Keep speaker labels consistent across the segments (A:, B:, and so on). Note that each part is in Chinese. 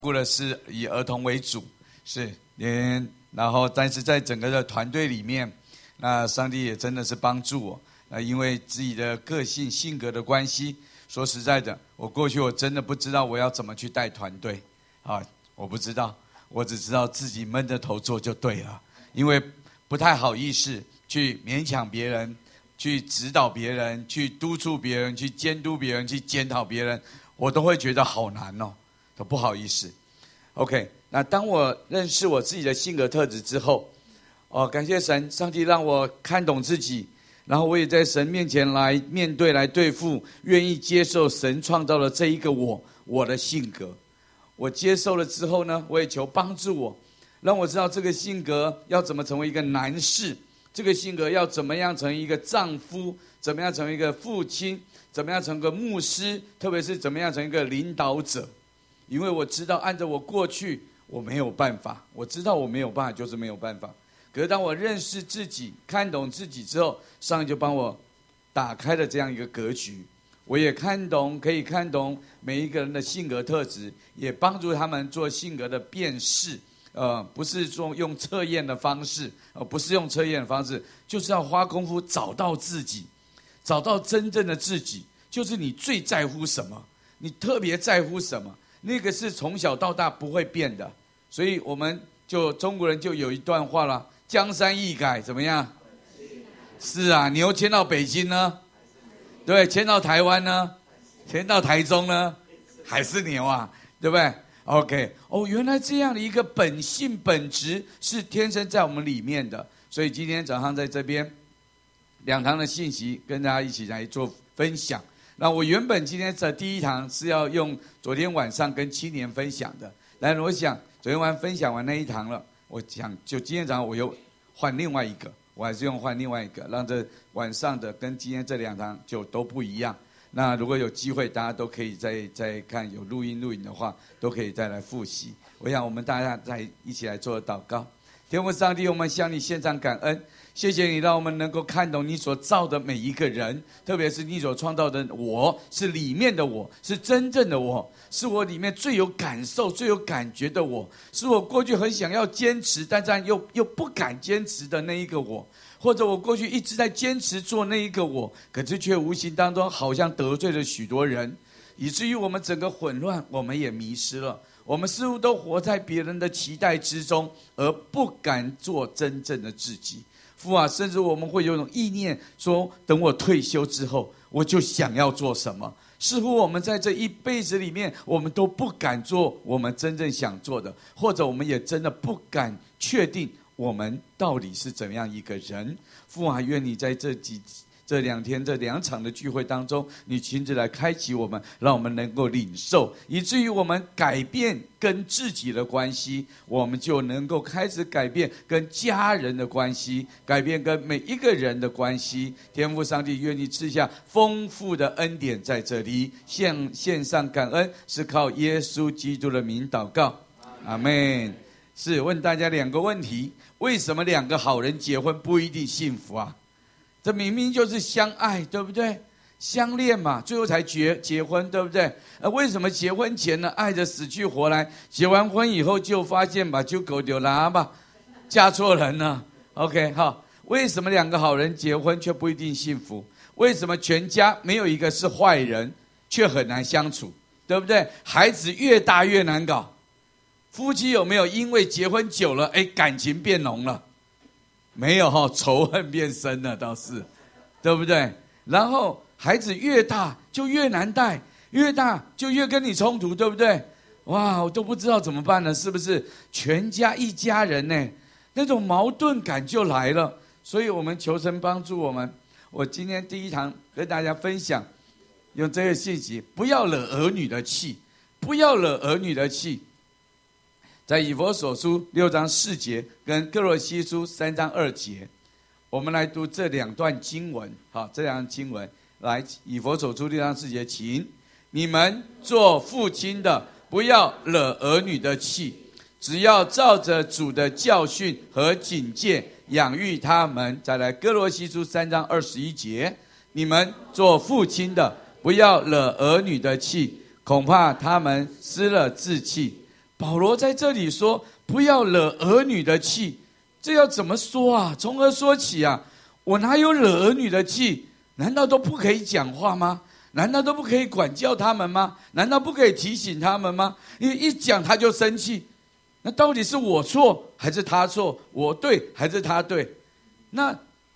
A: 顾的是以儿童为主，然后但是在整个的团队里面，那上帝也真的是帮助我。因为自己的个性性格的关系，说实在的，我过去我真的不知道我要怎么去带团队啊，我不知道，我只知道自己闷着头做就对了，因为不太好意思去勉强别人，去指导别人，去督促别人，去监督别人，去检讨别人，我都会觉得好难哦，都不好意思。OK， 那当我认识我自己的性格特质之后，感谢神，上帝让我看懂自己，然后我也在神面前来面对，来对付，愿意接受神创造了这一个我的性格。我接受了之后呢，我也求帮助我，让我知道这个性格要怎么成为一个男士，这个性格要怎么样成为一个丈夫，怎么样成为一个父亲，怎么样成为一个牧师，特别是怎么样成为一个领导者。因为我知道按照我过去我没有办法，我知道我没有办法就是没有办法。可是当我认识自己，看懂自己之后，上帝就帮我打开了这样一个格局。我也可以看懂每一个人的性格特质，也帮助他们做性格的辨识。不是说用测验的方式，不是用测验的方式，就是要花功夫找到自己，找到真正的自己，就是你最在乎什么，你特别在乎什么，那个是从小到大不会变的。所以我们中国人就有一段话了，江山易改，怎么样？是啊，牛迁到北京呢？对，迁到台湾呢？迁到台中呢？还是牛啊，对不对 ？OK， 原来这样的一个本性本质是天生在我们里面的。所以今天早上在这边2堂的信息跟大家一起来做分享。那我原本今天的第1堂是要用昨天晚上跟青年分享的，但是我想昨天分享完那1堂了，我想就今天早上我又换另外一个，我还是换另外一个，让这晚上的跟今天这2堂就都不一样。那如果有机会，大家都可以再看有录影的话，都可以再来复习。我想我们大家再一起来做祷告。天父上帝，我们向你献上感恩，谢谢你让我们能够看懂你所造的每一个人，特别是你所创造的我，是里面的我，是真正的我，是我里面最有感受最有感觉的我，是我过去很想要坚持但这样又不敢坚持的那一个我，或者我过去一直在坚持做那一个我，可是却无形当中好像得罪了许多人，以至于我们整个混乱，我们也迷失了，我们似乎都活在别人的期待之中，而不敢做真正的自己。父啊，甚至我们会有一种意念说，等我退休之后我就想要做什么，似乎我们在这一辈子里面，我们都不敢做我们真正想做的，或者我们也真的不敢确定我们到底是怎样一个人。父啊，愿你在这2天这2场的聚会当中，你亲自来开启我们，让我们能够领受，以至于我们改变跟自己的关系，我们就能够开始改变跟家人的关系，改变跟每一个人的关系。天父上帝，愿你赐下丰富的恩典在这里，献上感恩，是靠耶稣基督的名祷告，阿们。是问大家2个问题：为什么2个好人结婚不一定幸福啊？这明明就是相爱，对不对？相恋嘛，最后才结婚，对不对？为什么结婚前呢爱得死去活来，结完婚以后就发现把就狗丢拉吧，嫁错人了 ？OK， 好，为什么2个好人结婚却不一定幸福？为什么全家没有一个是坏人，却很难相处，对不对？孩子越大越难搞，夫妻有没有因为结婚久了，感情变浓了？没有仇恨变深了倒是，对不对？然后孩子越大就越难带，越大就越跟你冲突，对不对？哇，我都不知道怎么办了，是不是？全家一家人呢，那种矛盾感就来了。所以我们求神帮助我们。我今天第1堂跟大家分享，用这个信息，不要惹儿女的气，不要惹儿女的气。在以弗所书6章4节跟哥罗西书3章2节，我们来读这2段经文。好，这2段经文，来，以弗所书6章4节，请你们做父亲的，不要惹儿女的气，只要照着主的教训和警戒养育他们。再来，哥罗西书3章21节，你们做父亲的，不要惹儿女的气，恐怕他们失了志气。 保罗在这里说不要惹儿女的气，这要怎么说啊？从何说起啊？我哪有惹儿女的气？难道都不可以讲话吗？难道都不可以管教他们吗？难道不可以提醒他们吗？因为一讲他就生气，那到底是我错还是他错？我对还是他对？那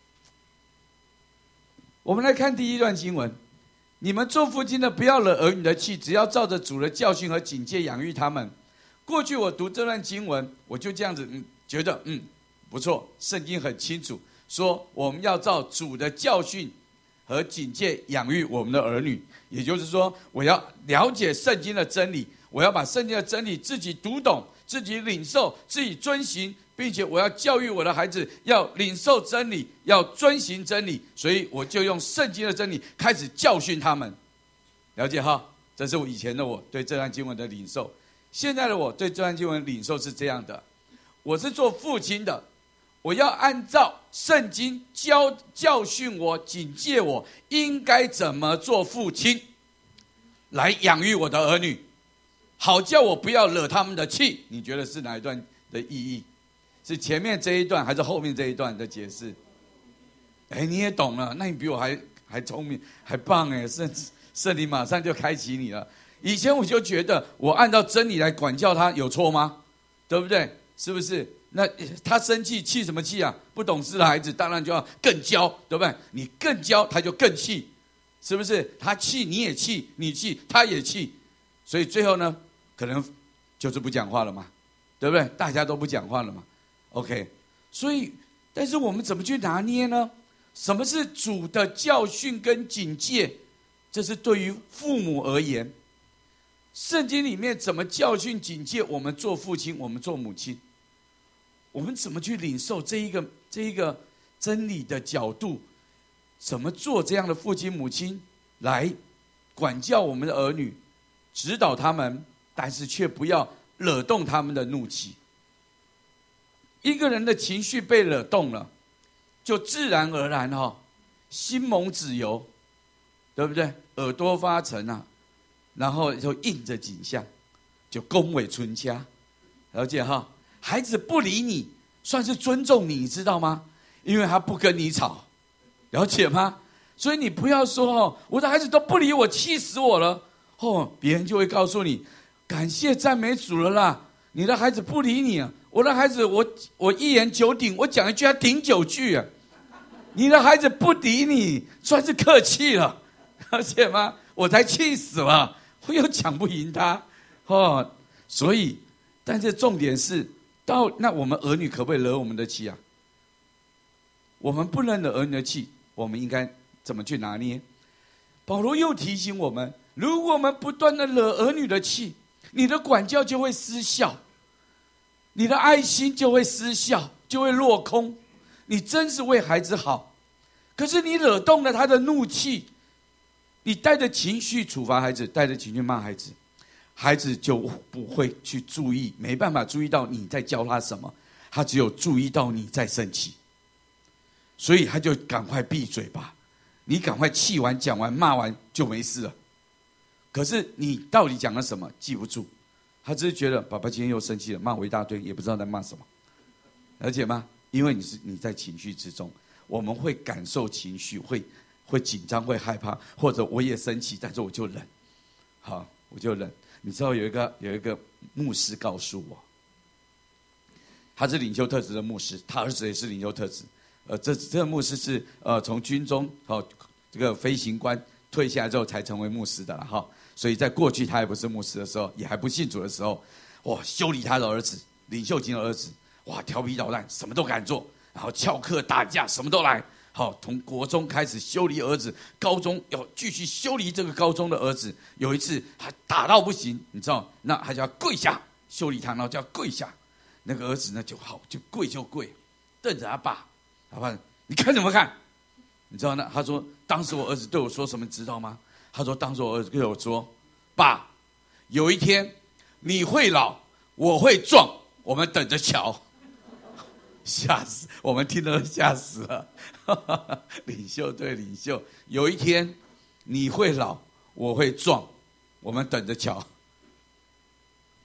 A: 我们来看第一段经文：你们做父亲的，不要惹儿女的气，只要照着主的教训和警戒养育他们。过去我读这段经文，我就这样子觉得不错，圣经很清楚说我们要照主的教训和警戒养育我们的儿女，也就是说，我要了解圣经的真理，我要把圣经的真理自己读懂、自己领受、自己遵行，并且我要教育我的孩子要领受真理，要遵行真理。所以我就用圣经的真理开始教训他们。了解哈？这是我以前的我对这段经文的领受。现在的我对这段经文领受是这样的：我是做父亲的，我要按照圣经教训我、警戒我应该怎么做父亲，来养育我的儿女，好叫我不要惹他们的气。你觉得是哪一段的意义？是前面这一段还是后面这一段的解释？你也懂了，那你比我还聪明，还棒哎！圣灵马上就开启你了。以前我就觉得我按照真理来管教他有错吗？对不对？是不是？那他生气，气什么气啊？不懂事的孩子当然就要更教，对不对？你更教他就更气，是不是？他气你也气，你气他也气，所以最后呢，可能就是不讲话了嘛，对不对？大家都不讲话了嘛。OK， 所以但是我们怎么去拿捏呢？什么是主的教训跟警戒？这是对于父母而言，圣经里面怎么教训警戒我们做父亲，我们做母亲？我们怎么去领受这一个真理的角度？怎么做这样的父亲母亲来管教我们的儿女，指导他们，但是却不要惹动他们的怒气。一个人的情绪被惹动了，就自然而然心蒙脂油，对不对？耳朵发沉啊，然后就应着景象，就恭维春掐，了解哈？孩子不理你，算是尊重你，你知道吗？因为他不跟你吵，了解吗？所以你不要说我的孩子都不理我，气死我了。别人就会告诉你，感谢赞美主了啦，你的孩子不理你啊。我的孩子，我一言九鼎，我讲一句他顶9句啊。你的孩子不理你，算是客气了，了解吗？我才气死了，我又讲不赢他所以，但是重点是，那我们儿女可不可以惹我们的气啊？我们不能惹儿女的气，我们应该怎么去拿捏？保罗又提醒我们，如果我们不断的惹儿女的气，你的管教就会失效，你的爱心就会失效，就会落空。你真是为孩子好，可是你惹动了他的怒气，你带着情绪处罚孩子，带着情绪骂孩子，孩子就不会去注意，没办法注意到你在教他什么，他只有注意到你在生气，所以他就赶快闭嘴吧，你赶快气完讲完骂完就没事了。可是你到底讲了什么记不住，他只是觉得爸爸今天又生气了，骂我一大堆，也不知道在骂什么，了解吗？因为你在情绪之中，我们会感受情绪，会紧张，会害怕，或者我也生气，但是我就忍，好，我就忍。你知道有一个牧师告诉我，他是领袖特质的牧师，他儿子也是领袖特质。这个牧师是从军中这个飞行官退下来之后才成为牧师的了所以在过去他还不是牧师的时候，也还不信主的时候，修理他的儿子，领袖级的儿子。调皮捣蛋，什么都敢做，然后翘课打架，什么都来。从国中开始修理儿子，高中要继续修理这个高中的儿子。有一次他打到不行，你知道，那他就要跪下修理他，然后就要跪下。那个儿子呢就跪，瞪着他爸，你看什么看？你知道那他说，当时我儿子对我说什么，知道吗？他说，当时我儿子对我说，爸，有一天你会老，我会壮，我们等着瞧。吓死！我们听了吓死了。领袖对领袖，有一天你会老，我会壮，我们等着瞧。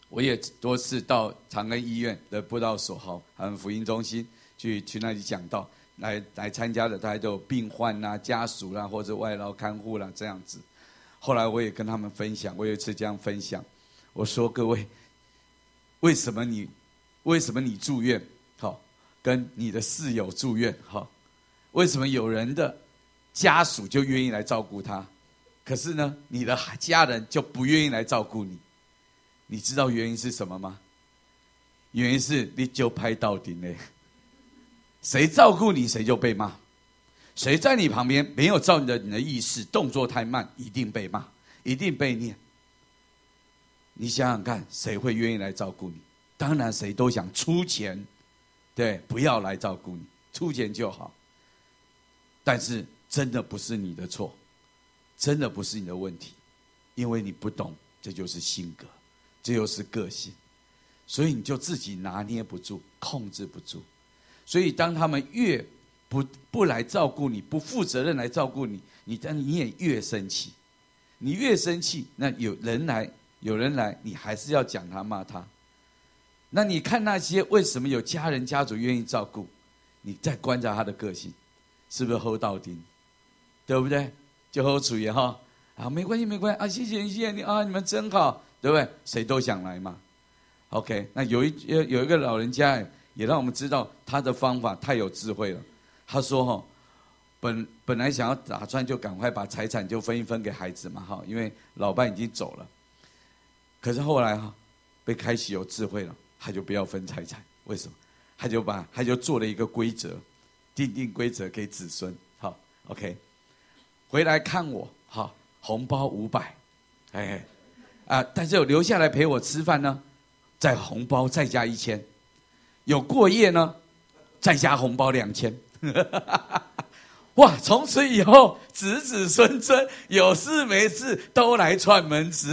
A: 我也多次到长庚医院的布道所还有福音中心去那里讲道，来参加的大家都有病患啦、家属啦，或者外劳看护啦这样子。后来我也跟他们分享，我有一次这样分享，我说各位，为什么你住院好，跟你的室友住院好，为什么有人的家属就愿意来照顾他，可是呢，你的家人就不愿意来照顾你？你知道原因是什么吗？原因是你就拍到顶嘞，谁照顾你谁就被骂，谁在你旁边没有照你的意识，动作太慢，一定被骂，一定被念。你想想看，谁会愿意来照顾你？当然谁都想出钱，对，不要来照顾你，出钱就好。但是真的不是你的错，真的不是你的问题，因为你不懂，这就是性格，这就是个性，所以你就自己拿捏不住，控制不住。所以当他们越不来照顾你，不负责任来照顾你，你也越生气。你越生气，那有人来，你还是要讲他骂他。那你看那些为什么有家人家族愿意照顾，你再观察他的个性，是不是厚道丁？对不对？就厚处也哈啊，没关系啊，谢谢你啊，你们真好，对不对？谁都想来嘛。OK， 那有一个老人家也让我们知道他的方法太有智慧了。他说本来想要打算就赶快把财产就分一分给孩子嘛哈，因为老伴已经走了。可是后来被开启有智慧了，他就不要分财产。为什么？他就做了一个规则，定规则给子孙。好 ，OK， 回来看我，好，红包500，但是有留下来陪我吃饭呢，再红包再加1000，有过夜呢，再加红包2000。哇！从此以后，子子孙孙有事没事都来串门子，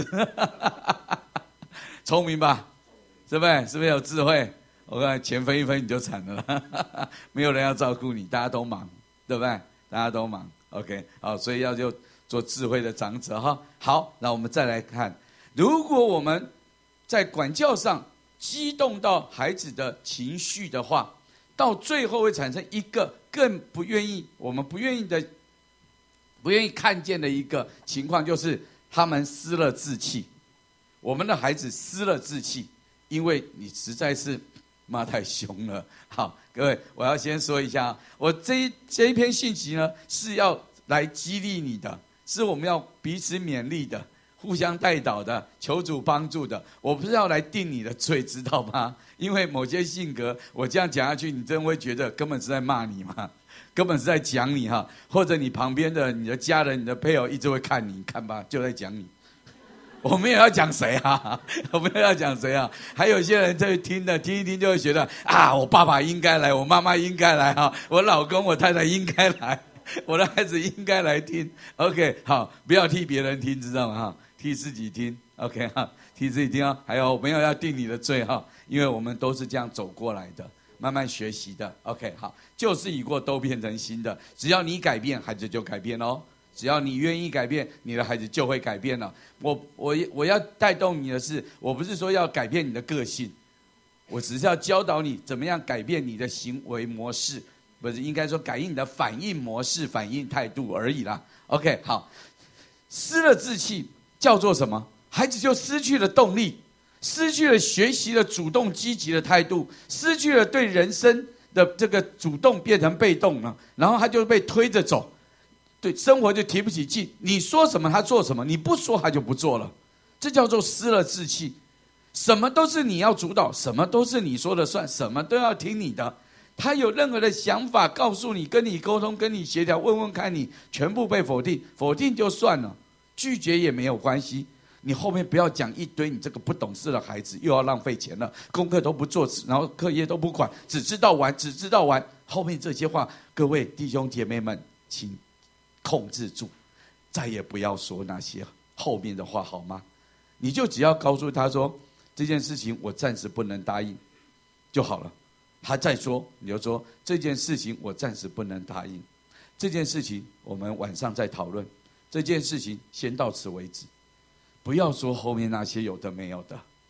A: 聪明吧？是不是？是不是有智慧？我看钱分一分你就惨了，没有人要照顾你，大家都忙，对不对？大家都忙 ，OK， 好，所以就做智慧的长者哈。好，那我们再来看，如果我们在管教上激动到孩子的情绪的话，到最后会产生一个更我们不愿意看见的一个情况，就是他们失了志气。我们的孩子失了志气，因为你实在是骂太凶了。好，各位，我要先说一下，我这一篇信息呢，是要来激励你的，是我们要彼此勉励的，互相代祷的，求主帮助的。我不是要来定你的罪，知道吗？因为某些性格，我这样讲下去，你真会觉得根本是在骂你嘛，根本是在讲你哈，或者你旁边的你的家人、你的配偶一直会看你，看吧，就在讲你。我没有要讲谁啊，我没有要讲谁啊。还有些人在听一听就会觉得啊，我爸爸应该来，我妈妈应该来哈，我老公、我太太应该来，我的孩子应该来听。OK， 好，不要替别人听，知道吗？哈，替自己听。OK 哈，替自己听啊。还有，我没有要定你的罪哈，因为我们都是这样走过来的，慢慢学习的。OK， 好，旧事已过，都变成新的。只要你改变，孩子就改变哦。只要你愿意改变，你的孩子就会改变了。我要带动你的是，我不是说要改变你的个性，我只是要教导你怎么样改变你的行为模式，不是应该说改变你的反应模式、反应态度而已啦。OK， 好，失了志气叫做什么？孩子就失去了动力，失去了学习的主动积极的态度，失去了对人生的这个主动变成被动了，然后他就被推着走。对生活就提不起劲，你说什么他做什么，你不说他就不做了，这叫做失了志气。什么都是你要主导，什么都是你说了算，什么都要听你的。他有任何的想法告诉你，跟你沟通，跟你协调，问问看你，全部被否定，否定就算了，拒绝也没有关系。你后面不要讲一堆，你这个不懂事的孩子又要浪费钱了，功课都不做，然后课业都不管，只知道玩，只知道玩。后面这些话，各位弟兄姐妹们，请控制住，再也不要说那些后面的话，好吗？你就只要告诉他说，这件事情我暂时不能答应就好了。他再说，你就说这件事情我暂时不能答应，这件事情我们晚上再讨论，这件事情先到此为止，不要说后面那些有的没有的，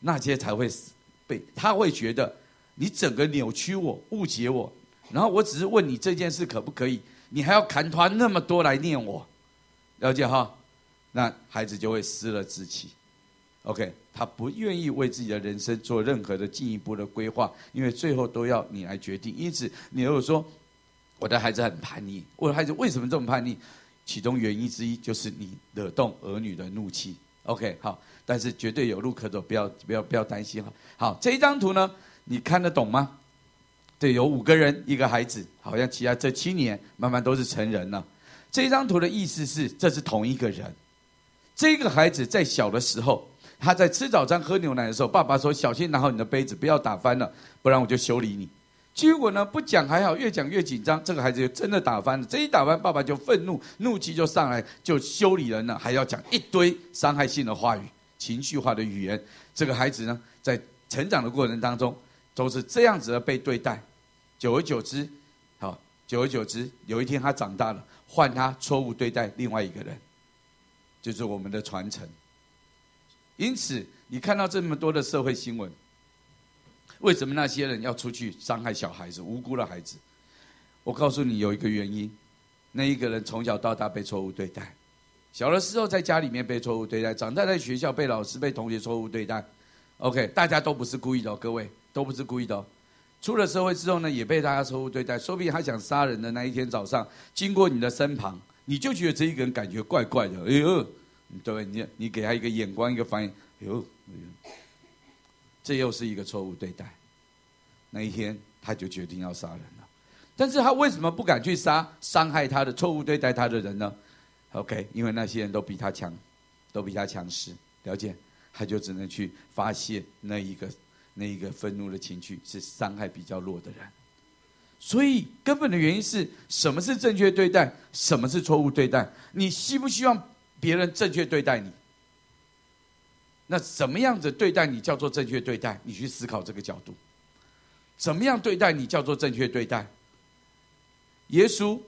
A: 那些才会他会觉得你整个扭曲我、误解我，然后我只是问你这件事可不可以，你还要砍团那么多来念我，了解哈？那孩子就会失了志气。OK， 他不愿意为自己的人生做任何的进一步的规划，因为最后都要你来决定。因此，你如果说我的孩子很叛逆，我的孩子为什么这么叛逆？其中原因之一就是你惹动儿女的怒气。OK， 好，但是绝对有路可走，不要担心哈。好，这一张图呢，你看得懂吗？对，有5个人，一个孩子，好像其他这7年慢慢都是成人了。这一张图的意思是，这是同一个人。这个孩子在小的时候，他在吃早餐、喝牛奶的时候，爸爸说：“小心拿好你的杯子，不要打翻了，不然我就修理你。”结果呢，不讲还好，越讲越紧张，这个孩子就真的打翻了。这一打翻，爸爸就愤怒，怒气就上来，就修理人了，还要讲一堆伤害性的话语、情绪化的语言。这个孩子呢，在成长的过程当中，都是这样子的被对待。久而久之，有一天他长大了，换他错误对待另外一个人，就是我们的传承。因此，你看到这么多的社会新闻，为什么那些人要出去伤害小孩子、无辜的孩子？我告诉你，有一个原因，那一个人从小到大被错误对待，小的时候在家里面被错误对待，长大在学校被老师、被同学错误对待。OK， 大家都不是故意的哦，各位都不是故意的哦。出了社会之后呢，也被大家错误对待。说不定他想杀人的那一天早上，经过你的身旁，你就觉得这一个人感觉怪怪的，哎呦，对不对？你给他一个眼光、一个反应，哎呦，这又是一个错误对待。那一天他就决定要杀人了，但是他为什么不敢去杀伤害他的、错误对待他的人呢 ？OK， 因为那些人都比他强，都比他强势，了解？他就只能去发泄那一个愤怒的情绪，是伤害比较弱的人。所以根本的原因是什么是正确对待，什么是错误对待？你希不希望别人正确对待你？那怎么样子对待你叫做正确对待？你去思考这个角度。怎么样对待你叫做正确对待？耶稣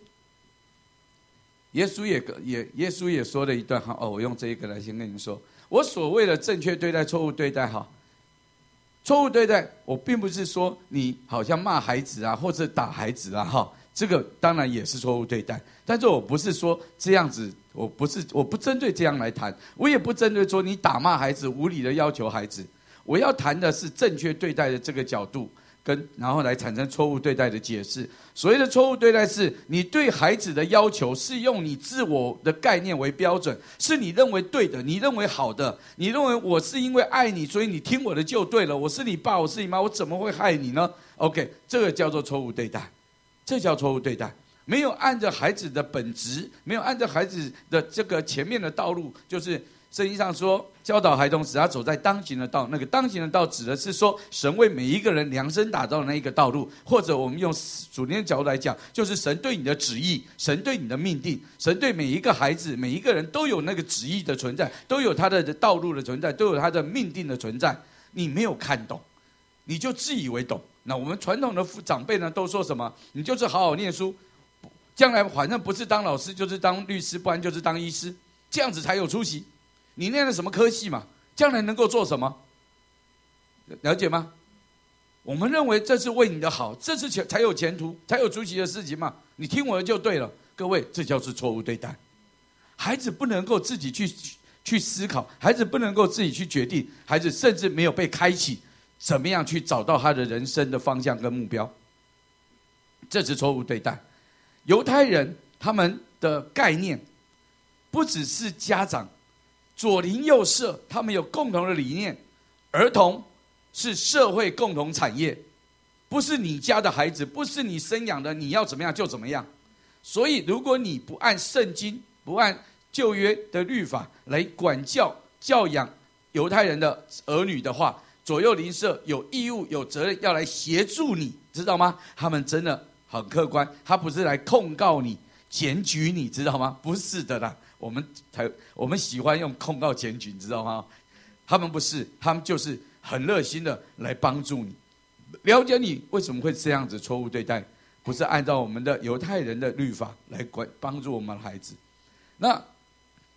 A: 也说了一段话哦，我用这一个来先跟你们说。我所谓的正确对待、错误对待哈，错误对待，我并不是说你好像骂孩子啊，或者打孩子啊哈，这个当然也是错误对待，但是我不是说这样子，我不针对这样来谈，我也不针对说你打骂孩子、无理的要求孩子，我要谈的是正确对待的这个角度。然后来产生错误对待的解释。所谓的错误对待是你对孩子的要求是用你自我的概念为标准，是你认为对的，你认为好的，你认为我是因为爱你，所以你听我的就对了。我是你爸，我是你妈，我怎么会害你呢 ？OK， 这个叫做错误对待，这叫错误对待。没有按着孩子的本质，没有按照孩子的这个前面的道路，就是圣经上说，教导孩童使他走在当行的道。那个当行的道指的是说，神为每一个人量身打造的那一个道路，或者我们用属灵的角度来讲，就是神对你的旨意，神对你的命定，神对每一个孩子、每一个人都有那个旨意的存在，都有他的道路的存在，都有他的命定的存在。你没有看懂，你就自以为懂。那我们传统的长辈呢，都说什么？你就是好好念书，将来反正不是当老师，就是当律师，不然就是当医师，这样子才有出息。你念了什么科系嘛？将来能够做什么？了解吗？我们认为这是为你的好，这是才有前途、才有出息的事情嘛。你听我的就对了。各位，这叫是错误对待。孩子不能够自己去思考，孩子不能够自己去决定，孩子甚至没有被开启，怎么样去找到他的人生的方向跟目标？这是错误对待。犹太人他们的概念，不只是家长。左邻右舍，他们有共同的理念。儿童是社会共同产业，不是你家的孩子，不是你生养的，你要怎么样就怎么样。所以，如果你不按圣经、不按旧约的律法来管教、教养犹太人的儿女的话，左右邻舍有义务、有责任要来协助你，知道吗？他们真的很客观，他不是来控告你、检举你，知道吗？不是的啦。我们喜欢用控告检举，你知道吗？他们不是，他们就是很热心的来帮助你，了解你为什么会这样子错误对待，不是按照我们的犹太人的律法来帮助我们的孩子。那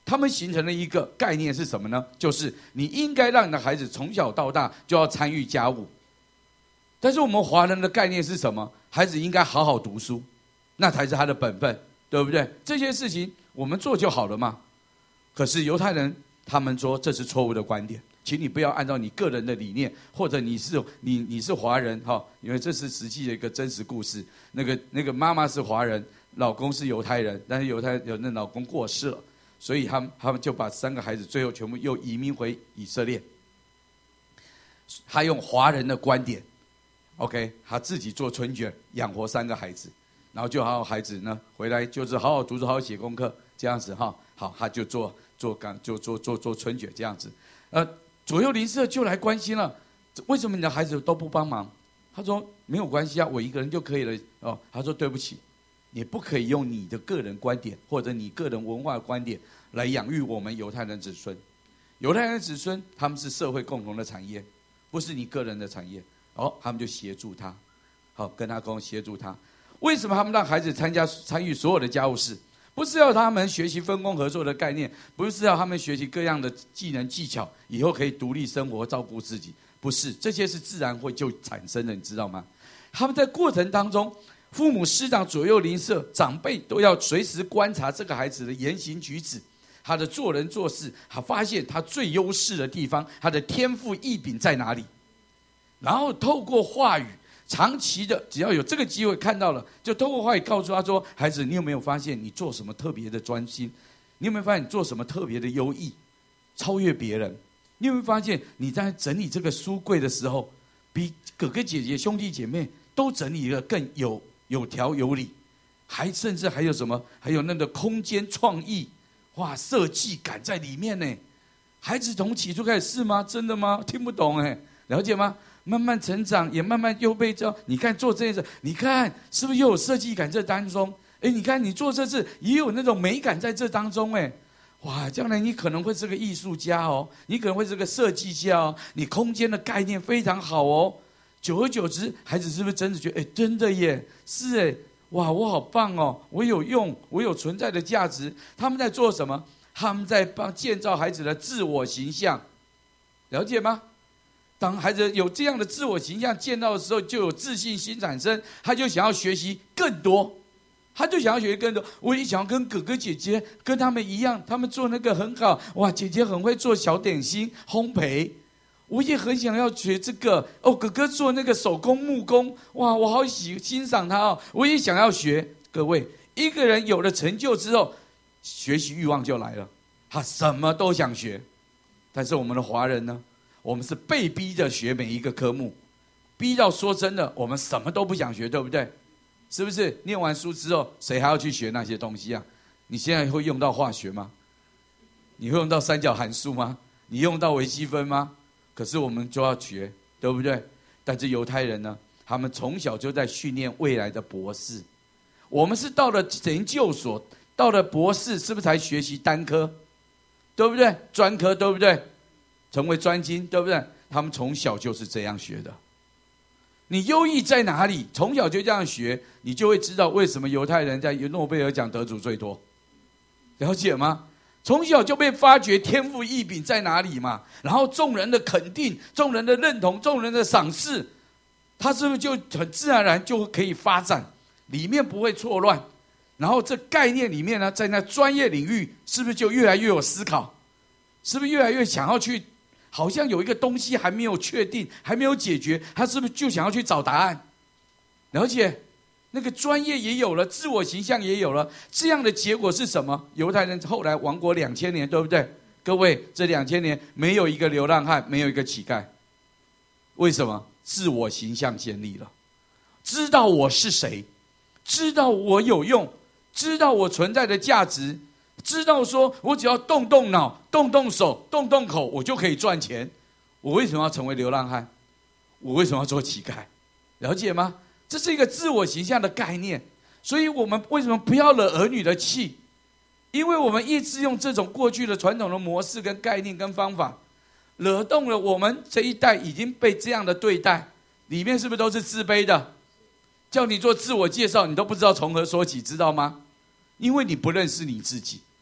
A: 他们形成了一个概念是什么呢？就是你应该让你的孩子从小到大就要参与家务。但是我们华人的概念是什么？孩子应该好好读书，那才是他的本分，对不对？这些事情我们做就好了嘛。可是犹太人他们说这是错误的观点，请你不要按照你个人的理念，或者你是华人哈，因为这是实际的一个真实故事。那个妈妈是华人，老公是犹太人，但是犹太人的老公过世了，所以他们就把3个孩子最后全部又移民回以色列。他用华人的观点 ，OK， 他自己做春卷养活3个孩子，然后就好孩子呢回来就是好好读书，好好写功课这样子哈。好，他就做春卷这样子。左右邻舍就来关心了，为什么你的孩子都不帮忙？他说没有关系啊，我一个人就可以了。哦，他说对不起，你不可以用你的个人观点或者你个人文化观点来养育我们犹太人子孙。犹太人子孙他们是社会共同的产业，不是你个人的产业。哦，他们就协助他，好跟他沟通协助他。为什么他们让孩子参与所有的家务事？不是要他们学习分工合作的概念，不是要他们学习各样的技能技巧，以后可以独立生活照顾自己，不是，这些是自然会就产生的，你知道吗？他们在过程当中，父母师长左右邻舍长辈都要随时观察这个孩子的言行举止，他的做人做事，他发现他最优势的地方，他的天赋异禀在哪里，然后透过话语长期的，只要有这个机会看到了，就透过话语告诉他说：“孩子，你有没有发现你做什么特别的专心？你有没有发现你做什么特别的优异，超越别人？你有没有发现你在整理这个书柜的时候，比哥哥姐姐兄弟姐妹都整理得更有条有理，甚至还有什么？还有那个空间创意，哇，设计感在里面呢。孩子从起初开始是吗？真的吗？听不懂哎，了解吗？”慢慢成长，也慢慢又被教。你看做这件事，你看是不是又有设计感这当中？哎，你看你做这事也有那种美感在这当中，哎，哇，将来你可能会是个艺术家哦，你可能会是个设计家哦，你空间的概念非常好哦。久而久之，孩子是不是真的觉得，哎，真的耶，是哎，哇，我好棒哦，我有用，我有存在的价值。他们在做什么？他们在建造孩子的自我形象，了解吗？当孩子有这样的自我形象见到的时候，就有自信心产生，他就想要学习更多，我也想要跟哥哥姐姐跟他们一样，他们做那个很好，哇，姐姐很会做小点心烘焙，我也很想要学这个哦。哥哥做那个手工木工，哇，我好欣赏他哦，我也想要学。各位，一个人有了成就之后，学习欲望就来了，他什么都想学。但是我们的华人呢？我们是被逼着学每一个科目，逼到说真的，我们什么都不想学，对不对？是不是？念完书之后，谁还要去学那些东西啊？你现在会用到化学吗？你会用到三角函数吗？你用到微积分吗？可是我们就要学，对不对？但是犹太人呢，他们从小就在训练未来的博士。我们是到了研究所，到了博士，是不是才学习单科？对不对？专科，对不对？成为专精，对不对？他们从小就是这样学的。你优异在哪里？从小就这样学，你就会知道为什么犹太人在诺贝尔奖得主最多。了解吗？从小就被发掘天赋异禀在哪里嘛，然后众人的肯定、众人的认同、众人的赏识，他是不是就很自然而然就可以发展？里面不会错乱，然后这概念里面呢，在那专业领域，是不是就越来越有思考？是不是越来越想要去？好像有一个东西还没有确定，还没有解决，他是不是就想要去找答案？了解，那个专业也有了，自我形象也有了，这样的结果是什么？犹太人后来亡国2000年，对不对？各位，这2000年没有一个流浪汉，没有一个乞丐，为什么？自我形象建立了，知道我是谁，知道我有用，知道我存在的价值。知道说我只要动动脑、动动手、动动口，我就可以赚钱。我为什么要成为流浪汉？我为什么要做乞丐？了解吗？这是一个自我形象的概念。所以我们为什么不要惹儿女的气？因为我们一直用这种过去的传统的模式跟概念跟方法，惹动了我们这一代已经被这样的对待，里面是不是都是自卑的？叫你做自我介绍，你都不知道从何说起，知道吗？因为你不认识你自己。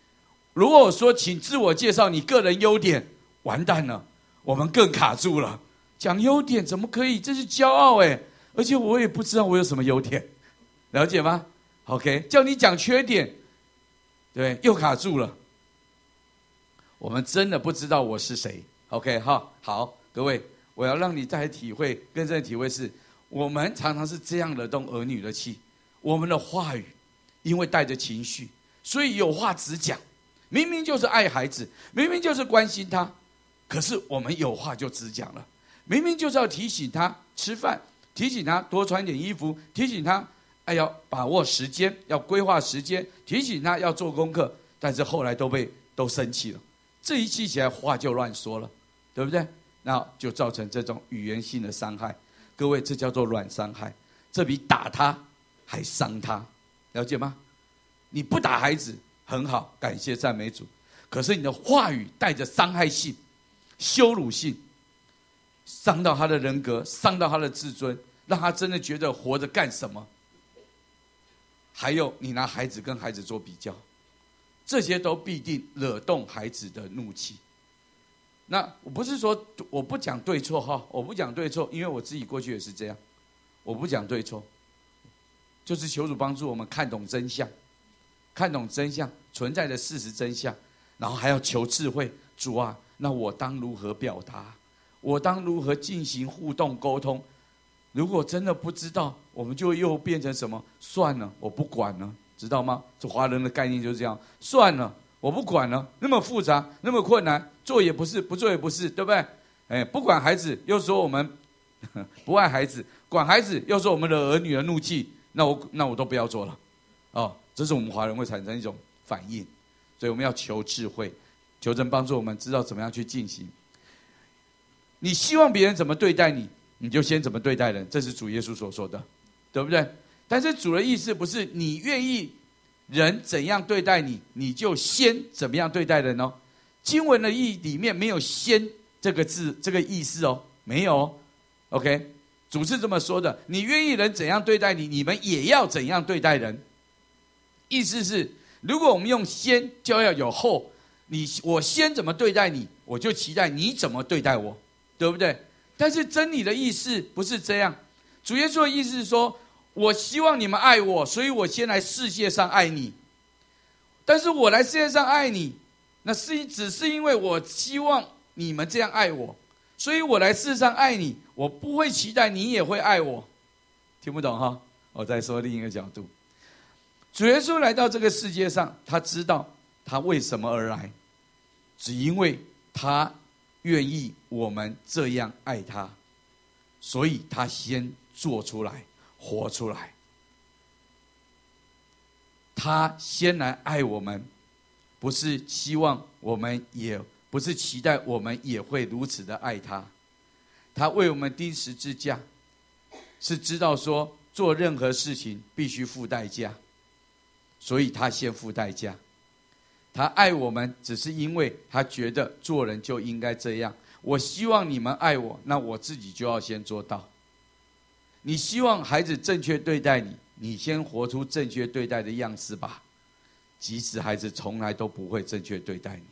A: 如果我说请自我介绍你个人优点，完蛋了，我们更卡住了。讲优点怎么可以？这是骄傲哎！而且我也不知道我有什么优点，了解吗 ？OK， 叫你讲缺点，对，又卡住了。我们真的不知道我是谁。OK， 好，各位，我要让你再体会，更深的体会是，我们常常是这样的动儿女的气，我们的话语因为带着情绪，所以有话直讲。明明就是爱孩子，明明就是关心他，可是我们有话就直讲了。明明就是要提醒他吃饭，提醒他多穿点衣服，提醒他要把握时间，要规划时间，提醒他要做功课，但是后来都生气了。这一气起来话就乱说了，对不对？那就造成这种语言性的伤害。各位，这叫做软伤害，这比打他还伤他，了解吗？你不打孩子很好，感谢赞美主，可是你的话语带着伤害性、羞辱性，伤到他的人格，伤到他的自尊，让他真的觉得活着干什么。还有你拿孩子跟孩子做比较，这些都必定惹动孩子的怒气。那我不是说我不讲对错哈，我不讲对错，因为我自己过去也是这样，我不讲对错，就是求主帮助我们看懂真相，看懂真相存在的事实真相，然后还要求智慧。主啊，那我当如何表达？我当如何进行互动沟通？如果真的不知道，我们就又变成什么？算了，我不管了，知道吗？这华人的概念就是这样，算了，我不管了，那么复杂，那么困难，做也不是，不做也不是，对不对？不管孩子，又说我们不爱孩子；管孩子，又说我们的儿女的怒气，那我都不要做了。哦，这是我们华人会产生一种反应，所以我们要求智慧，求神帮助我们知道怎么样去进行。你希望别人怎么对待你，你就先怎么对待人，这是主耶稣所说的，对不对？但是主的意思不是你愿意人怎样对待你，你就先怎么样对待人哦。经文的意里面没有先这个字，这个意思哦，没有哦。OK， 主是这么说的，你愿意人怎样对待你，你们也要怎样对待人。意思是，如果我们用先，就要有后。我先怎么对待你，我就期待你怎么对待我，对不对？但是真理的意思不是这样。主耶稣的意思是说，我希望你们爱我，所以我先来世界上爱你。但是我来世界上爱你，那只是因为我希望你们这样爱我，所以我来世上爱你，我不会期待你也会爱我。听不懂哈？我再说另一个角度。主耶稣来到这个世界上，他知道他为什么而来，只因为他愿意我们这样爱他，所以他先做出来，活出来。他先来爱我们，不是希望我们也不是期待我们也会如此的爱他。他为我们钉十字架，是知道说做任何事情必须付代价，所以他先付代价。他爱我们，只是因为他觉得做人就应该这样。我希望你们爱我，那我自己就要先做到。你希望孩子正确对待你，你先活出正确对待的样式吧。即使孩子从来都不会正确对待你，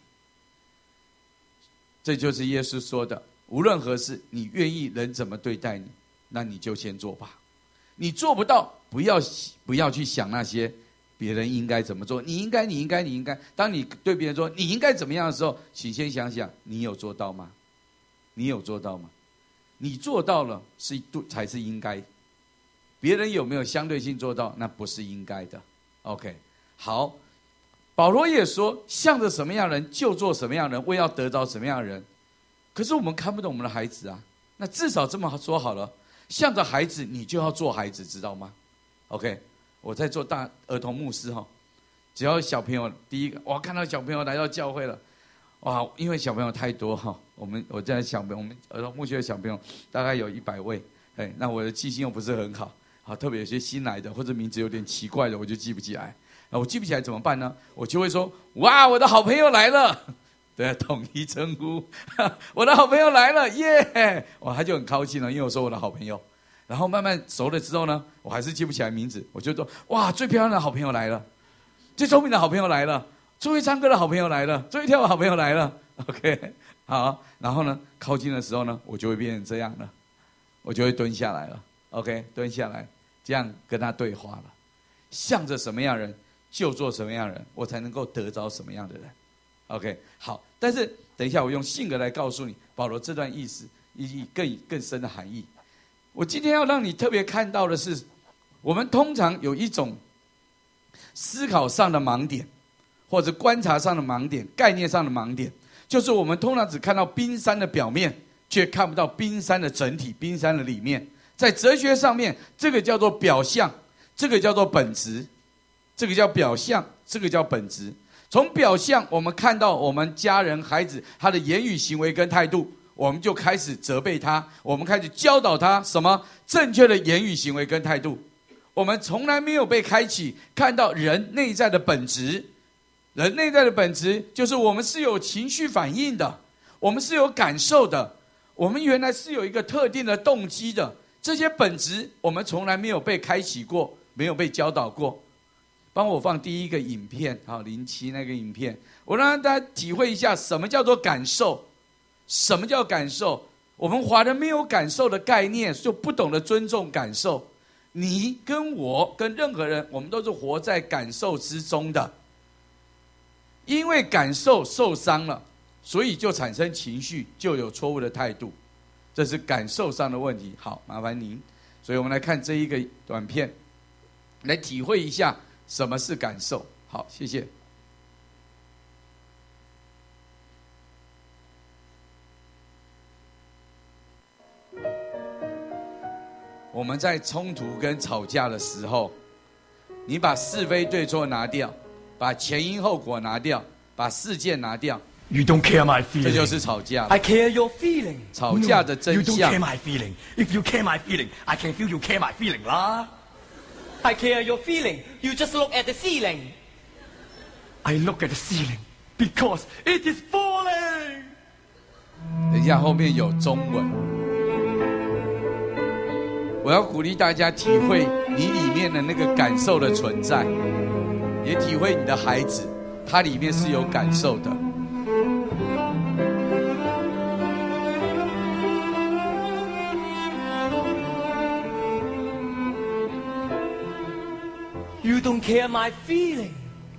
A: 这就是耶稣说的：无论何事，你愿意人怎么对待你，那你就先做吧。你做不到，不要去想那些别人应该怎么做，你应该。当你对别人说你应该怎么样的时候，请先想想，你有做到吗？你有做到吗？你做到了才是应该。别人有没有相对性做到，那不是应该的。OK， 好，保罗也说，向着什么样的人就做什么样的人，为要得着什么样的人。可是我们看不懂我们的孩子啊，那至少这么说好了，向着孩子，你就要做孩子，知道吗 ？OK。我在做大儿童牧师哈，只要小朋友第一个，我看到小朋友来到教会了，哇！因为小朋友太多哈，我在想，我们儿童牧区的小朋友大概有100位，那我的记性又不是很好，特别有些新来的或者名字有点奇怪的，我就记不起来。我记不起来怎么办呢？我就会说：哇，我的好朋友来了，对，统一称呼，我的好朋友来了，耶！哇，他就很高兴了，因为我说我的好朋友。然后慢慢熟了之后呢，我还是记不起来名字，我就说：哇，最漂亮的好朋友来了，最聪明的好朋友来了， 最会唱歌的好朋友来了，最会跳舞的好朋友来了。OK， 好，然后呢，靠近的时候呢，我就会变成这样了，我就会蹲下来了。OK， 蹲下来，这样跟他对话了。向着什么样的人，就做什么样的人，我才能够得着什么样的人。OK， 好，但是等一下我用性格来告诉你保罗这段意思意义更深的含义。我今天要让你特别看到的是，我们通常有一种思考上的盲点，或者观察上的盲点，概念上的盲点，就是我们通常只看到冰山的表面，却看不到冰山的整体，冰山的里面。在哲学上面，这个叫做表象，这个叫做本质，这个叫表象，这个叫本质。从表象，我们看到我们家人、孩子他的言语、行为跟态度，我们就开始责备他，我们开始教导他什么正确的言语、行为跟态度。我们从来没有被开启看到人内在的本质。人内在的本质就是我们是有情绪反应的，我们是有感受的，我们原来是有一个特定的动机的。这些本质我们从来没有被开启过，没有被教导过。帮我放第一个影片，好，07那个影片，我让大家体会一下什么叫做感受。什么叫感受？我们华人没有感受的概念，就不懂得尊重感受。你跟我跟任何人，我们都是活在感受之中的。因为感受受伤了，所以就产生情绪，就有错误的态度，这是感受上的问题。好，麻烦您。所以我们来看这一个短片，来体会一下什么是感受。好，谢谢。我们在冲突跟吵架的时候，你把是非对错拿掉，把前因后果拿掉，把事件拿掉。
B: You don't care my feeling.
A: 这就是吵架。
B: I care your feeling.
A: 吵架的真相。
B: No, you don't care my feeling. If you care my feeling, I can feel you care my feeling 啦。
C: I care your feeling. You just look at the ceiling.
B: I look at the ceiling because it is falling.
A: 等一下，后面有中文。我要鼓励大家体会你里面的那个感受的存在，也体会你的孩子，他里面是有感受的。
C: You don't care my feeling.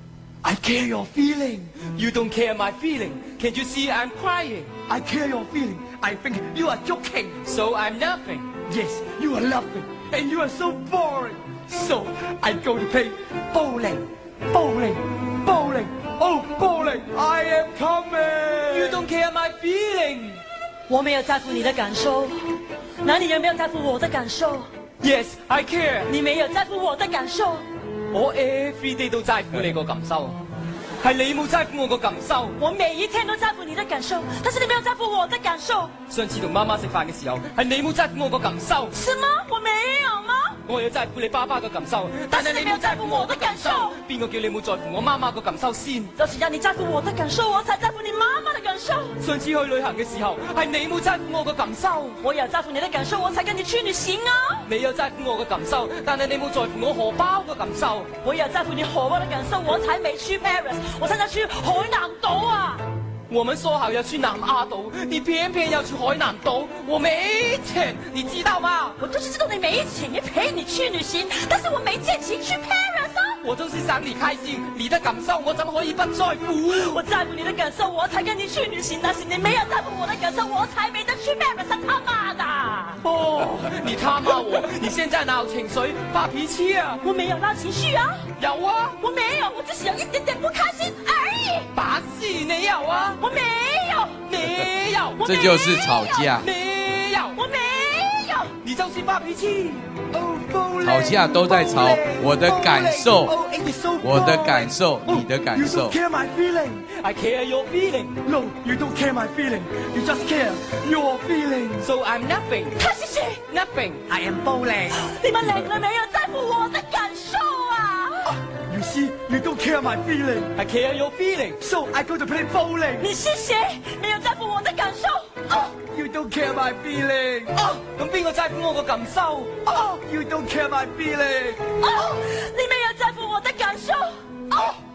B: I care your feeling.
C: You don't care my feeling. Can't you see I'm crying?
B: I care your feeling. I think you are joking.
C: So I'm laughing.
B: Yes, you are laughing. And you are so boring. So I go to play bowling. Bowling. Bowling. Oh, bowling. I am coming.
C: You don't care my feeling.
D: 我没有在乎你的感受，那你有没有在乎我的感受？
C: Yes, I care.
D: 你没有在乎我的感受。
C: 我 every day 都在乎你個感受，係你冇在乎我個感受。
D: 我每一天都在乎你的感受，但是你没有在乎我的感受。
C: 上次同媽媽食飯嘅時候，係你冇在乎我個感受。
D: 什麼？我沒有嗎？
C: 我有在乎你爸爸嘅感受，
D: 但是你沒有在乎我的感受。
C: 邊個叫你冇在乎我媽媽個感受先？
D: 就是要你在乎我的感受，我才在乎你媽媽的感受。
C: 上次去旅行嘅時候，係你冇在乎我個感受。
D: 我有在乎你的感受，我才跟你去旅行啊。
C: 你有在乎我嘅感受，但係你冇在乎我荷包嘅感受。
D: 我有在乎你荷包的感受，我才沒去 Paris， 我才去海南島啊。
C: 我們說好要去南丫島，你偏偏要去海南島，我沒錢，你知道嗎？
D: 我就是知道你沒錢，也陪你去旅行，但是我沒借錢去 Paris 啊。
C: 我就是想你開心，你的感受我怎麼可以不在乎？
D: 我在乎你的感受，我才跟你去旅行，但是你沒有在乎我的感受，我才沒得去 Paris 啊，他媽的！
C: 哦，你他媽我，你現在鬧情緒發脾氣啊？
D: 我沒有鬧情緒啊。
C: 有啊，
D: 我沒有，我就是有一點點不開心而已。
C: 把戲你有啊？
D: 我沒有，
C: 你有，
A: 這就是吵架。
C: 你有，
D: 我沒有，
C: 你就是發脾氣。
A: 吵架都在吵我的感受，我的感受，你的感受。
B: You don't care my feeling.
C: I care your feeling.
B: No, you don't care my feeling. You just care your feeling.
C: So I'm nothing.
D: 他是誰
C: Nothing.
B: I am bowling.
D: 你們兩個沒有在乎我的感受啊。
B: You see, you don't care my feeling.
C: I care your feeling.
B: So I go to play bowling.
D: 你是誰？沒有在乎我的感受。
B: You don't care my feeling.
C: 咁邊個在乎我個感受？
B: You don't care my feeling.
D: 你沒有在乎我的感受。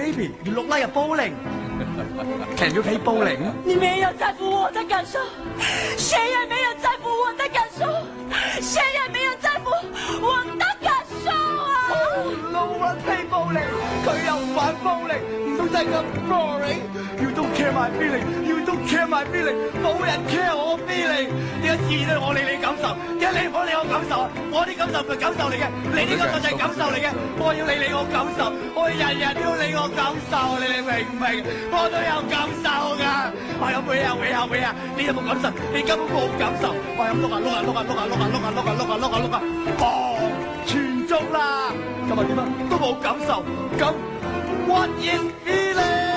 B: Baby, you look like a bowling. Can you play bowling?
D: 你没有在乎我的感受，谁也没有在乎我的感受，谁也没有在乎我的感受啊
B: No one play bowling. 佢又玩 bowling， 唔通真係咁 boring? You don't care my feeling. You don't care my feeling. 冇人 care 我 feeling. 點解次次都我理你感受？點解你唔好理我感受啊？我啲感受唔係感受嚟嘅，你啲感受就係感受嚟嘅。我要理我感受，我日日都要理我感受，你明唔明？我都有感受㗎。我有會啊！你有冇感受？你根本冇感受。我有碌啊，全中啦！今日點啊？都冇感受。咁 What is feeling？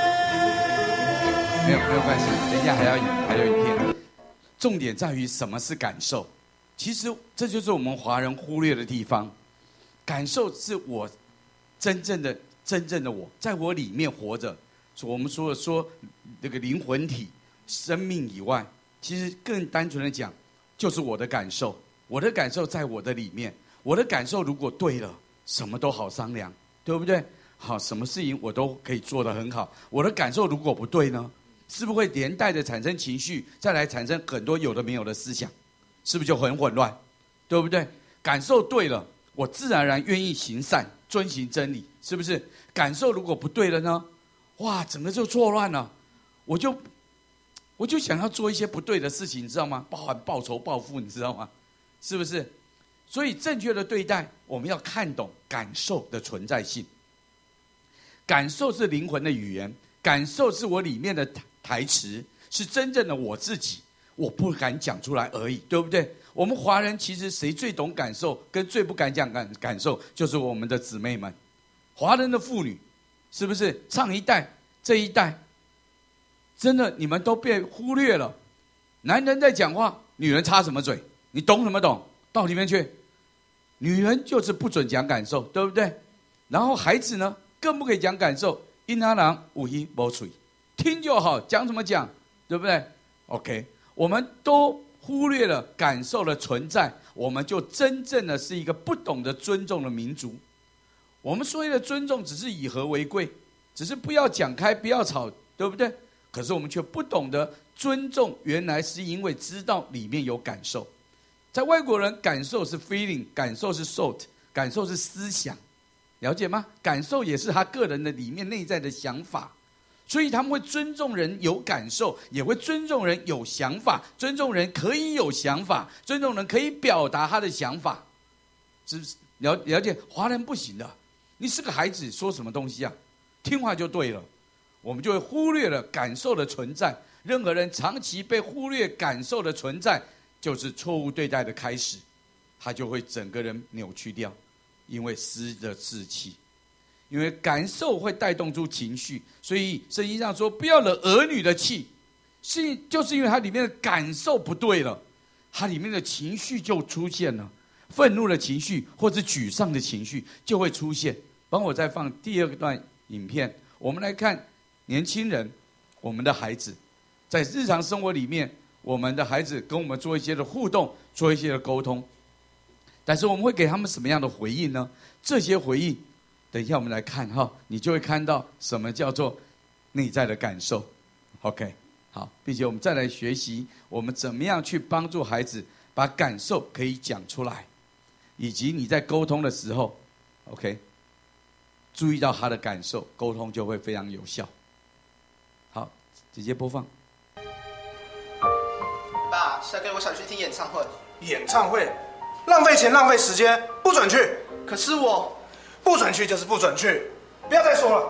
A: 没有关系，等一下还有一片。重点在于什么是感受。其实这就是我们华人忽略的地方。感受是我真正的我，在我里面活着。我们说这个灵魂体、生命以外，其实更单纯的讲，就是我的感受。我的感受在我的里面，我的感受如果对了，什么都好商量，对不对？好，什么事情我都可以做得很好。我的感受如果不对呢，是不是会连带的产生情绪，再来产生很多有的没有的思想，是不是就很混乱，对不对？感受对了，我自然而然愿意行善，遵行真理，是不是？感受如果不对了呢？哇，整个就错乱了。我就想要做一些不对的事情，你知道吗？包含报仇报复，你知道吗？是不是？所以正确的对待，我们要看懂感受的存在性。感受是灵魂的语言，感受是我里面的台词，是真正的我自己，我不敢讲出来而已，对不对？我们华人其实谁最懂感受，跟最不敢讲感受，就是我们的姊妹们，华人的妇女，是不是？上一代这一代，真的你们都被忽略了。男人在讲话，女人插什么嘴？你懂什么懂？到里面去。女人就是不准讲感受，对不对？然后孩子呢，更不可以讲感受。因他人有耳没嘴，听就好，讲什么讲，对不对 ？OK， 我们都忽略了感受的存在，我们就真正的是一个不懂得尊重的民族。我们所谓的尊重，只是以和为贵，只是不要讲开，不要吵，对不对？可是我们却不懂得尊重，原来是因为知道里面有感受。在外国人，感受是 feeling， 感受是 thought， 感受是思想，了解吗？感受也是他个人的里面内在的想法，所以他们会尊重人有感受，也会尊重人有想法，尊重人可以有想法，尊重人可以表达他的想法，是不是？了解？华人不行的，你是个孩子，说什么东西啊？听话就对了，我们就会忽略了感受的存在。任何人长期被忽略感受的存在，就是错误对待的开始，他就会整个人扭曲掉，因为失了志气，因为感受会带动出情绪，所以圣经上说不要惹儿女的气，就是因为它里面的感受不对了，它里面的情绪就出现了，愤怒的情绪或者沮丧的情绪就会出现。帮我再放第二段影片，我们来看年轻人，我们的孩子在日常生活里面，我们的孩子跟我们做一些的互动，做一些的沟通，但是我们会给他们什么样的回应呢？这些回应等一下我们来看哈，你就会看到什么叫做内在的感受。 OK， 好，并且我们再来学习我们怎么样去帮助孩子把感受可以讲出来，以及你在沟通的时候 OK， 注意到他的感受，沟通就会非常有效。好，直接播放。
E: 爸，下个月我想去听演唱会。
F: 演唱会，浪费钱浪费时间，不准去。
E: 可是我
F: 不准去就是不准去，不要再说了。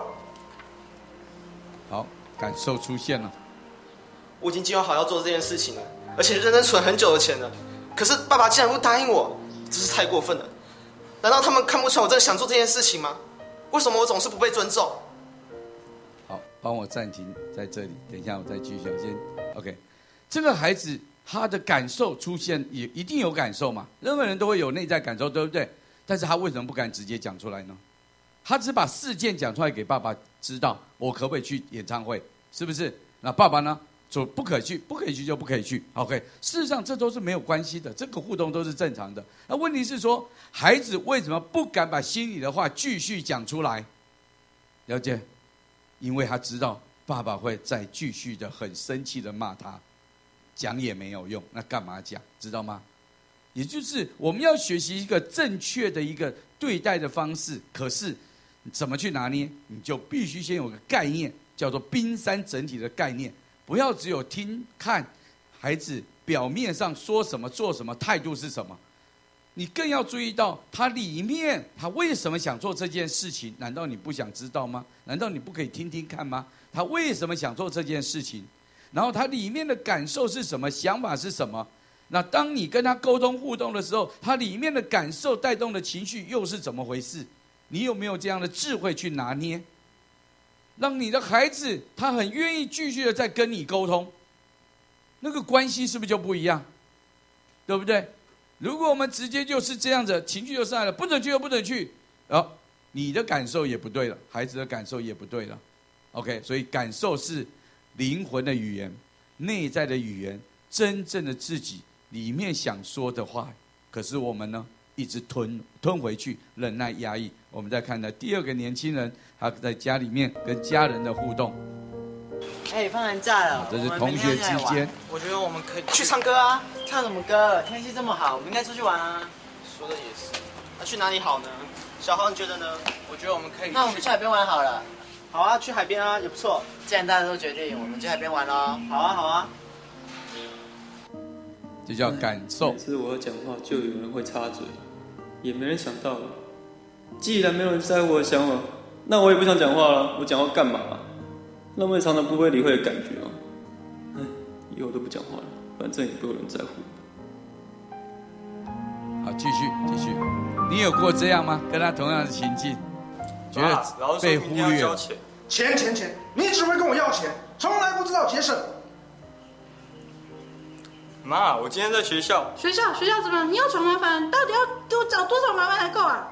A: 好，感受出现了。
E: 我已经计划好要做这件事情了，而且认真存很久的钱了。可是爸爸竟然不答应我，真是太过分了。难道他们看不出来我真的想做这件事情吗？为什么我总是不被尊重？
A: 好，帮我暂停在这里，等一下我再继续。先 OK， 这个孩子他的感受出现，也一定有感受嘛，任何人都会有内在感受，对不对？但是他为什么不敢直接讲出来呢？他只把事件讲出来给爸爸知道，我可不可以去演唱会？是不是？那爸爸呢？说不可以去，不可以去就不可以去。OK， 事实上这都是没有关系的，这个互动都是正常的。那问题是说，孩子为什么不敢把心里的话继续讲出来？了解？ 因为他知道爸爸会再继续的很生气的骂他，讲也没有用，那干嘛讲？知道吗？也就是我们要学习一个正确的一个对待的方式，可是怎么去拿捏，你就必须先有个概念，叫做冰山整体的概念，不要只有听看孩子表面上说什么做什么，态度是什么，你更要注意到他里面他为什么想做这件事情，难道你不想知道吗？难道你不可以听听看吗？他为什么想做这件事情，然后他里面的感受是什么，想法是什么，那当你跟他沟通互动的时候，他里面的感受带动的情绪又是怎么回事？你有没有这样的智慧去拿捏，让你的孩子他很愿意继续的在跟你沟通，那个关系是不是就不一样？对不对？如果我们直接就是这样子，情绪就上来了，不准去又不准去，你的感受也不对了，孩子的感受也不对了。OK， 所以感受是灵魂的语言，内在的语言，真正的自己里面想说的话，可是我们呢一直吞回去，忍耐压抑。我们再看到第二个年轻人，他在家里面跟家人的互动。
G: 放寒假了，
A: 这是同学之间。
E: 我觉得我们可以去唱歌啊！
G: 唱什么歌？天气这么好，我们应该出去玩啊。
E: 说的也是，那去哪里好呢？小豪，你觉得呢？我觉得我们可以。
G: 那我们去海边玩好了。
E: 好啊，去海边啊，也不错。
G: 既然大家都决定，我们去海边玩咯。
E: 好啊，好啊。
A: 这叫感受。
H: 每次我要讲话，就有人会插嘴，也没人想到。既然没有人在乎我的想法，那我也不想讲话了。我讲话干嘛？那么常常不被理会的感觉啊！以后都不讲话了，反正也不会有人在乎。
A: 好，继续。你有过这样吗？跟他同样的情境，觉得被忽略了？
F: 钱，你只会跟我要钱，从来不知道节省。
I: 妈，我今天在学校
J: 怎么？你又闯麻烦？到底要给我找多少麻烦才够啊？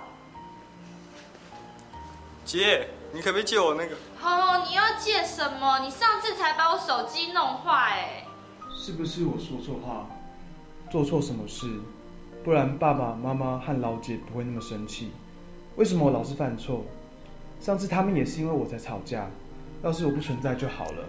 I: 姐，你可不可以借我那个？
K: 你要借什么？你上次才把我手机弄坏
L: 是不是我说错话，做错什么事？不然爸爸妈妈和老姐不会那么生气。为什么我老是犯错？上次他们也是因为我才吵架，要是我不存在就好了。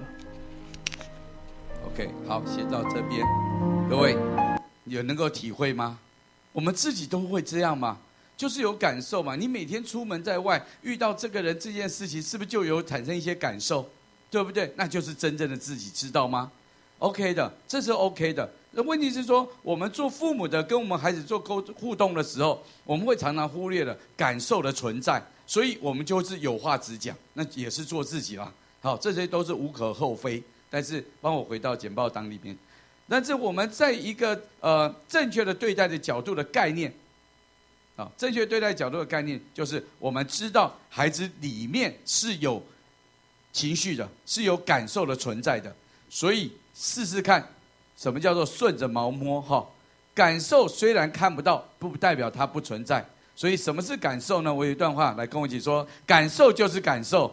A: OK， 好，写到这边，各位有能够体会吗？我们自己都会这样吗？就是有感受嘛。你每天出门在外遇到这个人这件事情，是不是就有产生一些感受，对不对？那就是真正的自己，知道吗 ？OK 的，这是 OK 的。那问题是说，我们做父母的跟我们孩子做互动的时候，我们会常常忽略了感受的存在，所以我们就是有话直讲，那也是做自己啦。好，这些都是无可厚非。但是帮我回到简报档里面，但是我们在一个正确的对待的角度的概念。正确对待角度的概念就是我们知道孩子里面是有情绪的，是有感受的存在的，所以试试看什么叫做顺着毛摸哈。感受虽然看不到，不代表它不存在。所以什么是感受呢？我有一段话来跟我一起说：感受就是感受，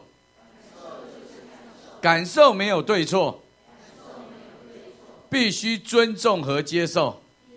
A: 感受没有对错，必须尊重和接受。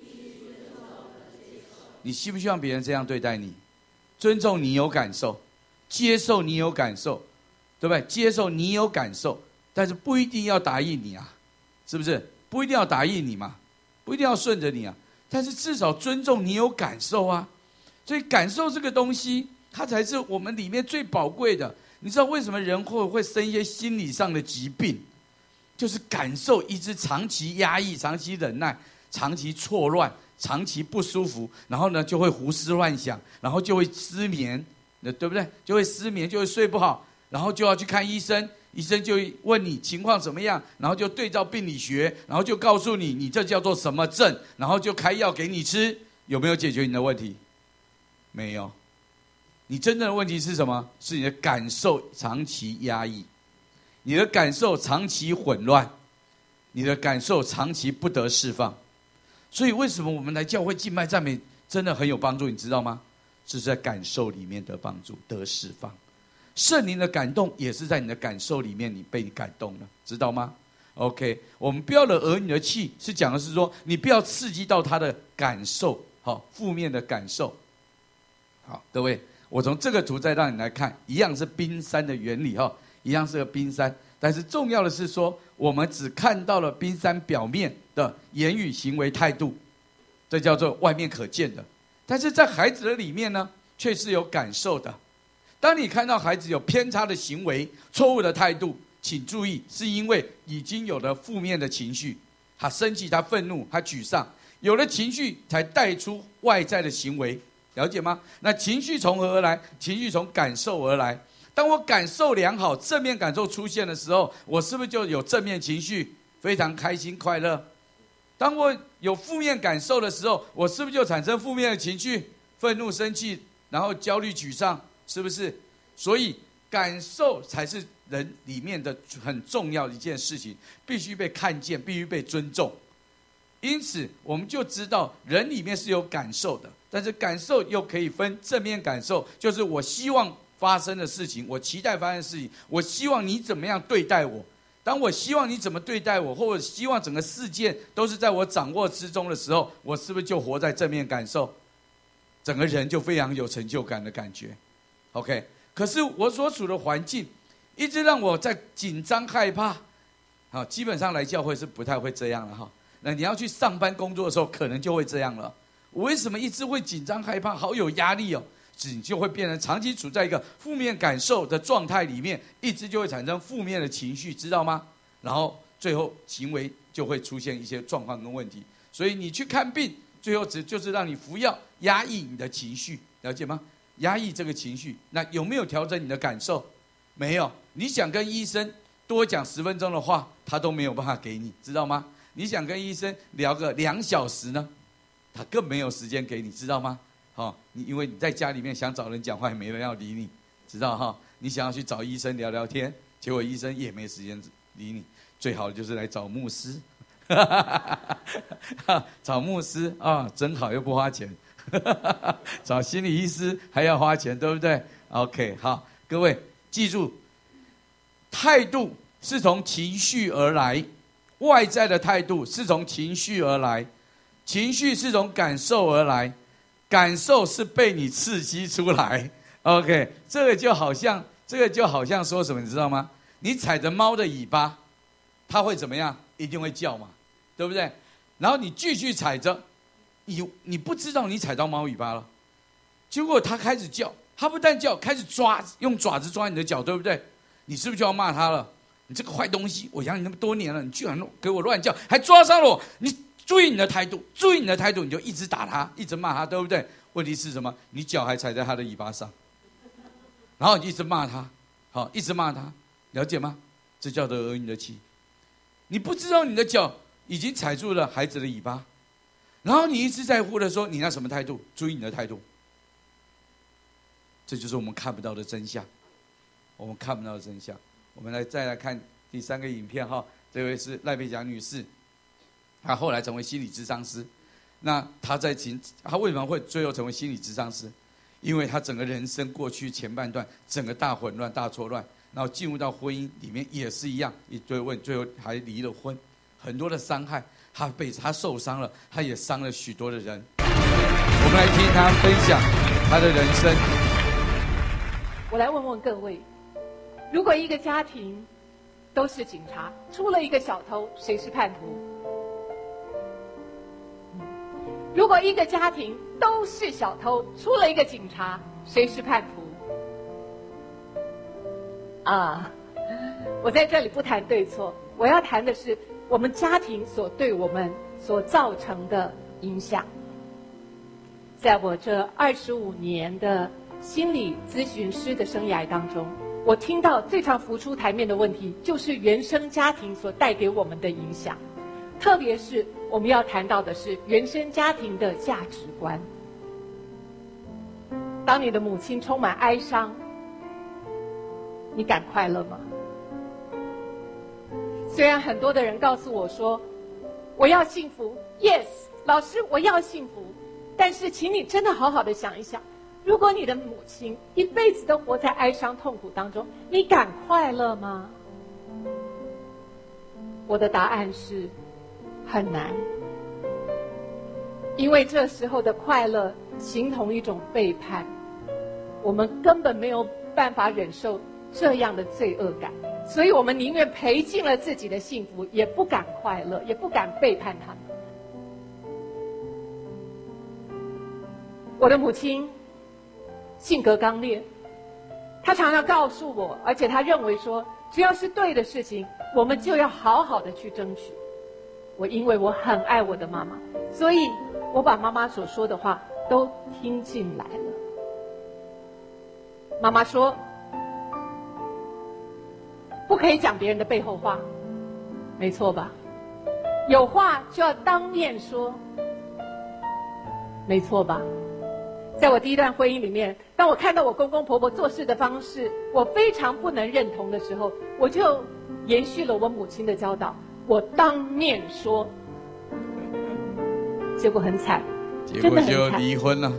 A: 你希不希望别人这样对待你？尊重你有感受，接受你有感受，对不对？接受你有感受，但是不一定要答应你啊，是不是？不一定要答应你嘛，不一定要顺着你啊，但是至少尊重你有感受啊。所以感受这个东西，它才是我们里面最宝贵的。你知道为什么人会生一些心理上的疾病？就是感受一直长期压抑、长期忍耐、长期错乱。长期不舒服，然后呢就会胡思乱想，然后就会失眠，对不对？就会失眠，就会睡不好，然后就要去看医生，医生就问你情况怎么样，然后就对照病理学，然后就告诉你你这叫做什么症，然后就开药给你吃，有没有解决你的问题？没有。你真正的问题是什么？是你的感受长期压抑，你的感受长期混乱，你的感受长期不得释放。所以为什么我们来教会敬拜赞美真的很有帮助，你知道吗？是在感受里面得帮助，得释放。圣灵的感动也是在你的感受里面，你被感动了，知道吗 ？OK， 我们不要惹儿女的气，是讲的是说你不要刺激到他的感受，好，负面的感受。好，各位，我从这个图再让你来看，一样是冰山的原理哈。 一样是个冰山。但是重要的是说，我们只看到了冰山表面的言语、行为、态度，这叫做外面可见的。但是在孩子的里面呢，却是有感受的。当你看到孩子有偏差的行为、错误的态度，请注意，是因为已经有了负面的情绪，他生气、他愤怒、他沮丧，有了情绪才带出外在的行为，了解吗？那情绪从何而来？情绪从感受而来。当我感受良好、正面感受出现的时候，我是不是就有正面情绪，非常开心快乐？当我有负面感受的时候，我是不是就产生负面的情绪，愤怒、生气，然后焦虑、沮丧，是不是？所以感受才是人里面的很重要的一件事情，必须被看见，必须被尊重。因此我们就知道人里面是有感受的，但是感受又可以分正面感受，就是我希望发生的事情，我期待发生的事情，我希望你怎么样对待我。当我希望你怎么对待我，或者希望整个事件都是在我掌握之中的时候，我是不是就活在正面感受？整个人就非常有成就感的感觉。 OK， 可是我所处的环境一直让我在紧张害怕。好，基本上来教会是不太会这样了哈。那你要去上班工作的时候，可能就会这样了。我为什么一直会紧张害怕，好有压力哦？你就会变成长期处在一个负面感受的状态里面，一直就会产生负面的情绪，知道吗？然后最后行为就会出现一些状况跟问题。所以你去看病，最后就是让你服药压抑你的情绪，了解吗？压抑这个情绪，那有没有调整你的感受？没有。你想跟医生多讲10分钟的话，他都没有办法给你，知道吗？你想跟医生聊个2小时呢，他更没有时间给你，知道吗？因为你在家里面想找人讲话，也没人要理你，知道哈？你想要去找医生聊聊天，结果医生也没时间理你。最好的就是来找牧师，找牧师啊，真好又不花钱。找心理医师还要花钱，对不对 ？OK， 好，各位记住，态度是从情绪而来，外在的态度是从情绪而来，情绪是从感受而来。感受是被你刺激出来 ，OK， 这个就好像说什么，你知道吗？你踩着猫的尾巴，它会怎么样？一定会叫嘛，对不对？然后你继续踩着，你不知道你踩到猫尾巴了，结果它开始叫，它不但叫，开始用爪子抓你的脚，对不对？你是不是就要骂它了？你这个坏东西，我养你那么多年了，你居然给我乱叫，还抓伤了我，你注意你的态度，注意你的态度，你就一直打他，一直骂他，对不对？问题是什么？你脚还踩在他的尾巴上，然后你一直骂他，好，一直骂他，了解吗？这叫做讹你的气。你不知道你的脚已经踩住了孩子的尾巴，然后你一直在乎的说你那什么态度？注意你的态度。这就是我们看不到的真相，我们看不到的真相。我们再来看第3个影片哈，这位是赖佩霞女士。他后来成为心理咨商师，那他为什么会最后成为心理咨商师？因为他整个人生过去前半段整个大混乱、大错乱，然后进入到婚姻里面也是一样，一堆问，最后还离了婚，很多的伤害，他受伤了，他也伤了许多的人。我们来听他分享他的人生。
M: 我来问问各位，如果一个家庭都是警察，出了一个小偷，谁是叛徒？如果一个家庭都是小偷，出了一个警察，谁是叛徒？啊，我在这里不谈对错，我要谈的是我们家庭所对我们所造成的影响。在我这25年的心理咨询师的生涯当中，我听到最常浮出台面的问题，就是原生家庭所带给我们的影响。特别是我们要谈到的是原生家庭的价值观。当你的母亲充满哀伤，你敢快乐吗？虽然很多的人告诉我说我要幸福 ，Yes， 老师我要幸福，但是请你真的好好的想一想，如果你的母亲一辈子都活在哀伤痛苦当中，你敢快乐吗？我的答案是很难，因为这时候的快乐形同一种背叛，我们根本没有办法忍受这样的罪恶感，所以我们宁愿赔尽了自己的幸福，也不敢快乐，也不敢背叛他们。我的母亲性格刚烈，她常常告诉我，而且她认为说，只要是对的事情，我们就要好好的去争取。因为我很爱我的妈妈，所以我把妈妈所说的话都听进来了。妈妈说，不可以讲别人的背后话，没错吧？有话就要当面说，没错吧？在我第一段婚姻里面，当我看到我公公婆婆做事的方式，我非常不能认同的时候，我就延续了我母亲的教导，我当面说。结果很惨，
A: 结果就离婚了。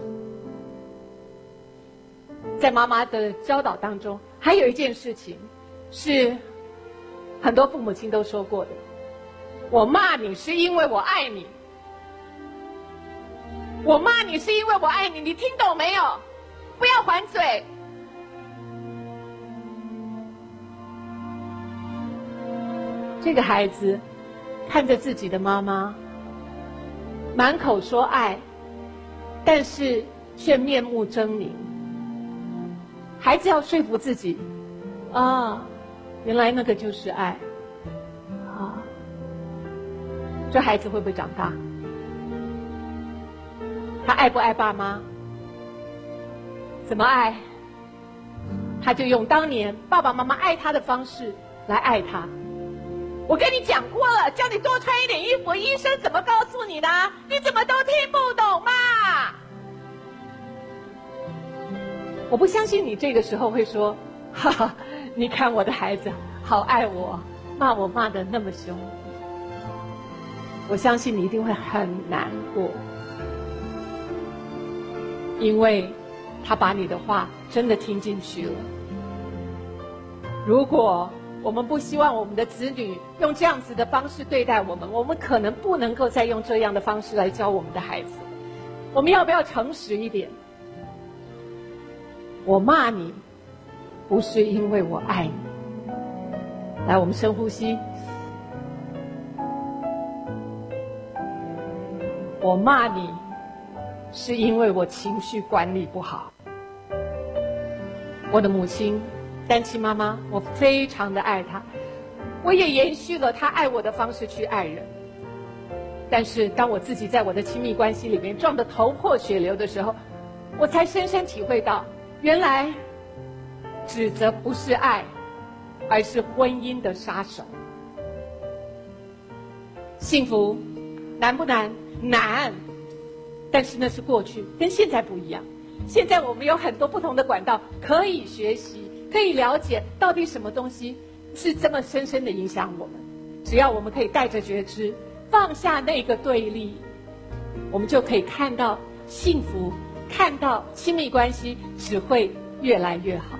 M: 在妈妈的教导当中，还有一件事情是很多父母亲都说过的：我骂你是因为我爱你，我骂你是因为我爱你，你听懂没有？不要还嘴。这个孩子看着自己的妈妈满口说爱，但是却面目狰狞。孩子要说服自己，原来那个就是爱啊！这孩子会不会长大？他爱不爱爸妈？怎么爱？他就用当年爸爸妈妈爱他的方式来爱他。我跟你讲过了，叫你多穿一点衣服，医生怎么告诉你的？你怎么都听不懂嘛？我不相信你这个时候会说，哈哈，你看我的孩子好爱我，骂我骂得那么凶。我相信你一定会很难过，因为他把你的话真的听进去了。如果我们不希望我们的子女用这样子的方式对待我们，我们可能不能够再用这样的方式来教我们的孩子。我们要不要诚实一点？我骂你，不是因为我爱你。来，我们深呼吸。我骂你，是因为我情绪管理不好。我的母亲单亲妈妈，我非常的爱她，我也延续了她爱我的方式去爱人。但是当我自己在我的亲密关系里面撞得头破血流的时候，我才深深体会到，原来指责不是爱，而是婚姻的杀手。幸福难不难？难，但是那是过去，跟现在不一样。现在我们有很多不同的管道可以学习，可以了解到底什么东西是这么深深的影响我们。只要我们可以带着觉知，放下那个对立，我们就可以看到幸福，看到亲密关系只会越来越好。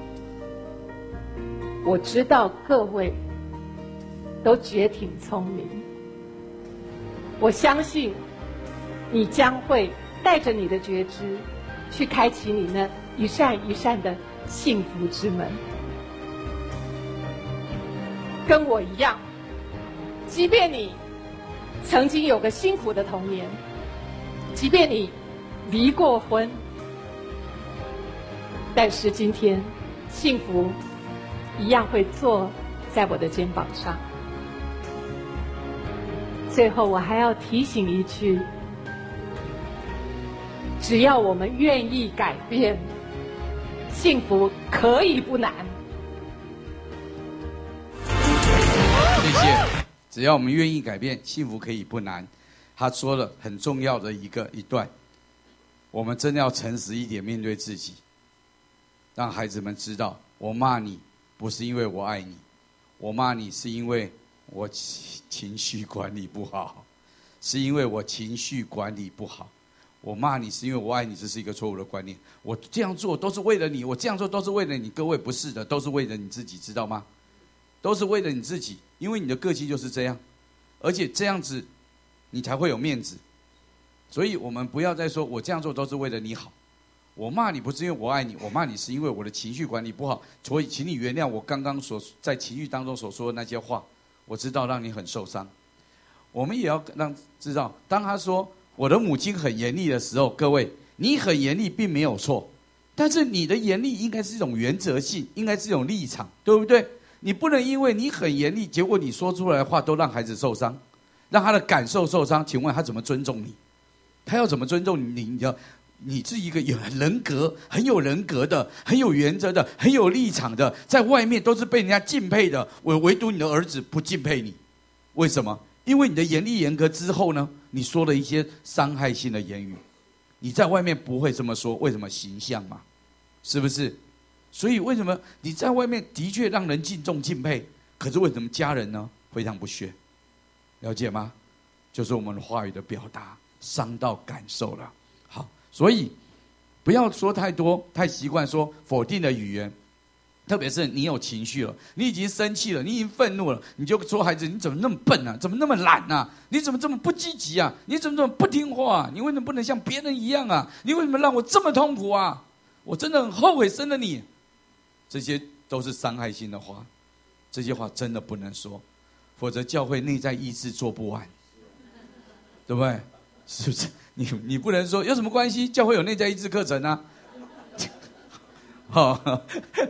M: 我知道各位都绝挺聪明，我相信你将会带着你的觉知去开启你那一扇一扇的幸福之门。跟我一样，即便你曾经有个辛苦的童年，即便你离过婚，但是今天幸福一样会坐在我的肩膀上。最后我还要提醒一句，只要我们愿意改变，幸福可以不难。
A: 谢谢。只要我们愿意改变，幸福可以不难。他说了很重要的一段，我们真的要诚实一点面对自己，让孩子们知道，我骂你不是因为我爱你，我骂你是因为我情绪管理不好，是因为我情绪管理不好。我骂你是因为我爱你，这是一个错误的观念。我这样做都是为了你，我这样做都是为了你。各位不是的，都是为了你自己，知道吗？都是为了你自己，因为你的个性就是这样，而且这样子你才会有面子。所以我们不要再说我这样做都是为了你好， 我骂你不是因为我爱你，我骂你是因为我的情绪管理不好，所以请你原谅我刚刚在情绪当中所说的那些话，我知道让你很受伤。我们也要让知道，当他说我的母亲很严厉的时候，各位，你很严厉并没有错，但是你的严厉应该是一种原则性，应该是一种立场，对不对？你不能因为你很严厉，结果你说出来的话都让孩子受伤，让他的感受受伤，请问他怎么尊重你？他要怎么尊重你？你是一个有人格、很有人格的、很有原则的、很有立场的，在外面都是被人家敬佩的，唯独你的儿子不敬佩你，为什么？因为你的严厉严格之后呢，你说了一些伤害性的言语，你在外面不会这么说，为什么？形象嘛，是不是？所以为什么你在外面的确让人敬重敬佩，可是为什么家人呢非常不屑？了解吗？就是我们的话语的表达伤到感受了。好，所以不要说太多，太习惯说否定的语言，特别是你有情绪了，你已经生气了，你已经愤怒了，你就说孩子你怎么那么笨啊，怎么那么懒啊，你怎么这么不积极啊，你怎么这么不听话啊，你为什么不能像别人一样啊，你为什么让我这么痛苦啊，我真的很后悔生了你。这些都是伤害性的话，这些话真的不能说，否则教会内在医治做不完，对不对？是不是？你不能说有什么关系？教会有内在医治课程啊。好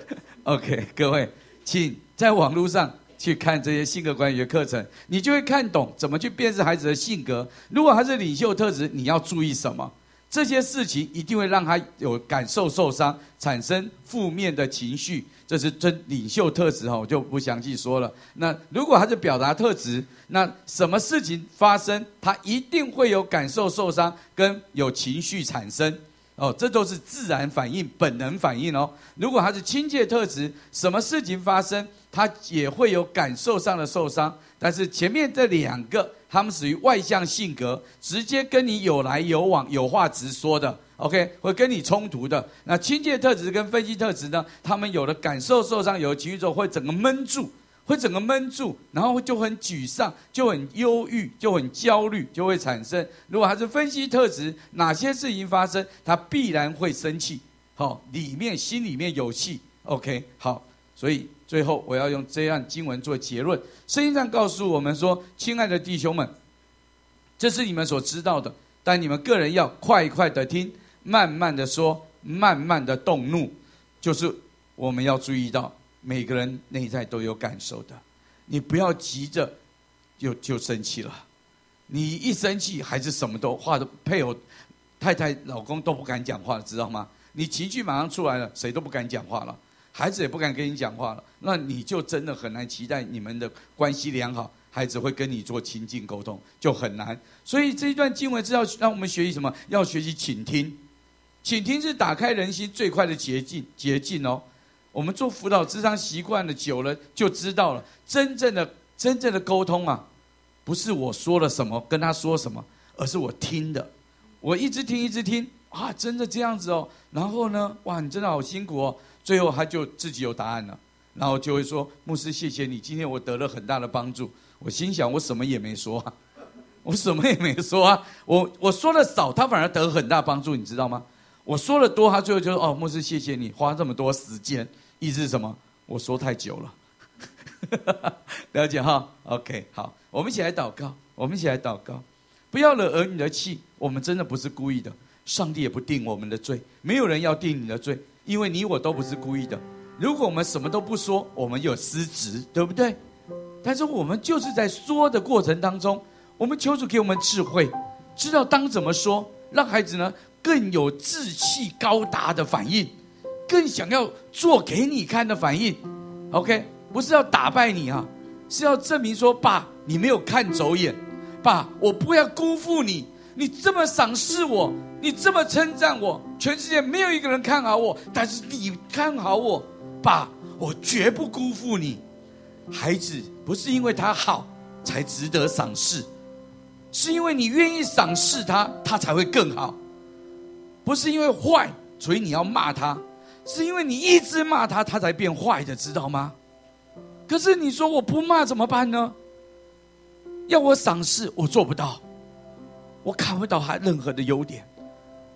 A: ，OK， 各位，请在网络上去看这些性格管理的课程，你就会看懂怎么去辨识孩子的性格。如果他是领袖特质，你要注意什么？这些事情一定会让他有感受受伤，产生负面的情绪，这是真领袖特质，我就不详细说了。那如果他是表达特质，那什么事情发生，他一定会有感受受伤跟有情绪产生。这都是自然反应、本能反应哦。如果他是亲切特质，什么事情发生，他也会有感受上的受伤。但是前面这两个，他们属于外向性格，直接跟你有来有往、有话直说的 ，OK， 会跟你冲突的。那亲切特质跟分析特质呢，他们有了感受受伤、有情绪之后，会整个闷住。然后就很沮丧，就很忧郁，就很焦虑，就会产生。如果他是分析特质，哪些事情发生，他必然会生气。心里面有气。OK， 好，所以最后我要用这样经文做结论。圣经上告诉我们说，亲爱的弟兄们，这是你们所知道的，但你们个人要快快的听，慢慢的说，慢慢的动怒，就是我们要注意到。每个人内在都有感受的，你不要急着就生气了。你一生气，孩子什么都话都配偶、太太、老公都不敢讲话了，知道吗？你情绪马上出来了，谁都不敢讲话了，孩子也不敢跟你讲话了，那你就真的很难期待你们的关系良好，孩子会跟你做亲近沟通，就很难。所以这一段经文是要让我们学习什么？要学习倾听。倾听是打开人心最快的捷径哦。我们做辅导諮商习惯了久了，就知道了，真正的沟通啊，不是我说了什么跟他说什么，而是我听的，我一直听啊，真的这样子哦。然后呢，哇，你真的好辛苦哦。最后他就自己有答案了，然后就会说：“牧师，谢谢你，今天我得了很大的帮助。”我心想，我什么也没说啊，我说的少，他反而得很大帮助，你知道吗？我说的多，他最后就说：“哦，牧师，谢谢你花这么多时间。”意思是什么？我说太久了，了解哈 ？OK， 好，我们一起来祷告，不要惹儿女的气，我们真的不是故意的，上帝也不定我们的罪，没有人要定你的罪，因为你我都不是故意的。如果我们什么都不说，我们有失职，对不对？但是我们就是在说的过程当中，我们求主给我们智慧，知道当怎么说，让孩子呢更有志气高达的反应。更想要做给你看的反应 ，OK， 不是要打败你啊，是要证明说，爸，你没有看走眼，爸，我不要辜负你，你这么赏识我，你这么称赞我，全世界没有一个人看好我，但是你看好我，爸，我绝不辜负你。孩子不是因为他好才值得赏识，是因为你愿意赏识他，他才会更好。不是因为坏，所以你要骂他。是因为你一直骂他，他才变坏的，知道吗？可是你说我不骂怎么办呢？要我赏识，我做不到，我看不到他任何的优点。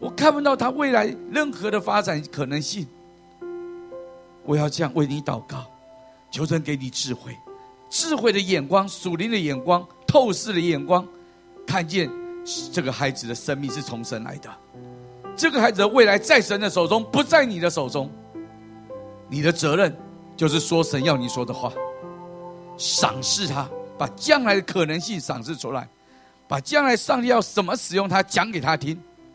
A: 我看不到他未来任何的发展可能性。我要这样为你祷告，求神给你智慧，智慧的眼光，属灵的眼光，透视的眼光，看见这个孩子的生命是从神来的，这个孩子的未来在神的手中，不在你的手中。你的责任就是说神要你说的话，赏识他，把将来的可能性赏识出来，把将来上帝要怎么使用他讲给他听。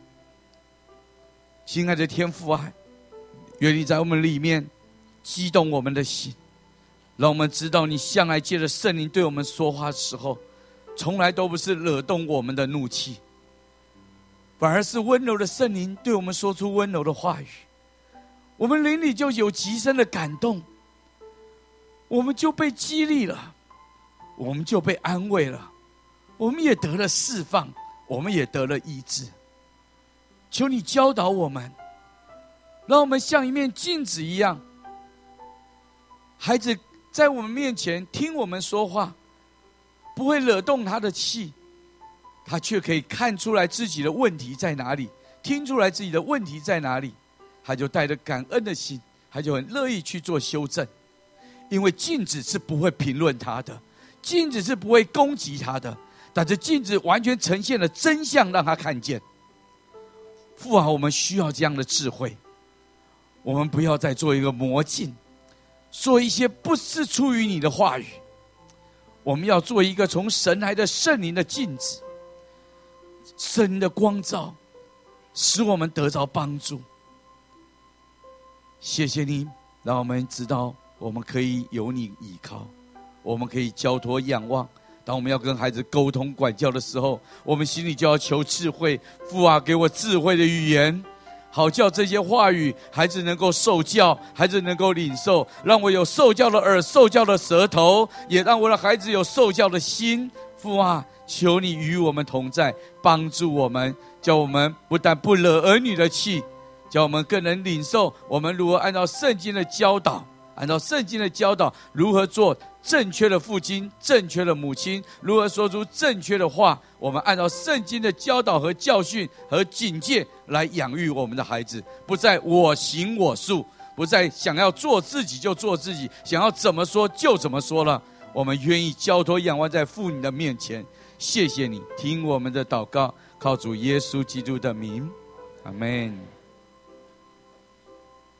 A: 亲爱的天父啊，愿你在我们里面激动我们的心，让我们知道你向来借着圣灵对我们说话的时候，从来都不是惹动我们的怒气，反而是温柔的圣灵对我们说出温柔的话语，我们灵里就有极深的感动，我们就被激励了，我们就被安慰了，我们也得了释放，我们也得了医治。求你教导我们，让我们像一面镜子一样，孩子在我们面前听我们说话，不会惹动他的气，他却可以看出来自己的问题在哪里，听出来自己的问题在哪里，他就带着感恩的心，他就很乐意去做修正。因为镜子是不会评论他的，镜子是不会攻击他的，但是镜子完全呈现了真相让他看见。父啊，我们需要这样的智慧，我们不要再做一个魔镜，说一些不是出于你的话语，我们要做一个从神来的圣灵的镜子，圣灵的光照使我们得着帮助。谢谢你，让我们知道我们可以有你依靠，我们可以交托仰望。当我们要跟孩子沟通管教的时候，我们心里就要求智慧。父啊，给我智慧的语言，好叫这些话语孩子能够受教，孩子能够领受，让我有受教的耳，受教的舌头，也让我的孩子有受教的心。父啊，求你与我们同在，帮助我们，叫我们不但不惹儿女的气，叫我们更能领受我们如何按照圣经的教导，如何做正确的父亲，正确的母亲，如何说出正确的话。我们按照圣经的教导和教训和警戒来养育我们的孩子，不再我行我素，不再想要做自己就做自己，想要怎么说就怎么说了。我们愿意交托仰望在父你的面前。谢谢你听我们的祷告，靠主耶稣基督的名，阿们。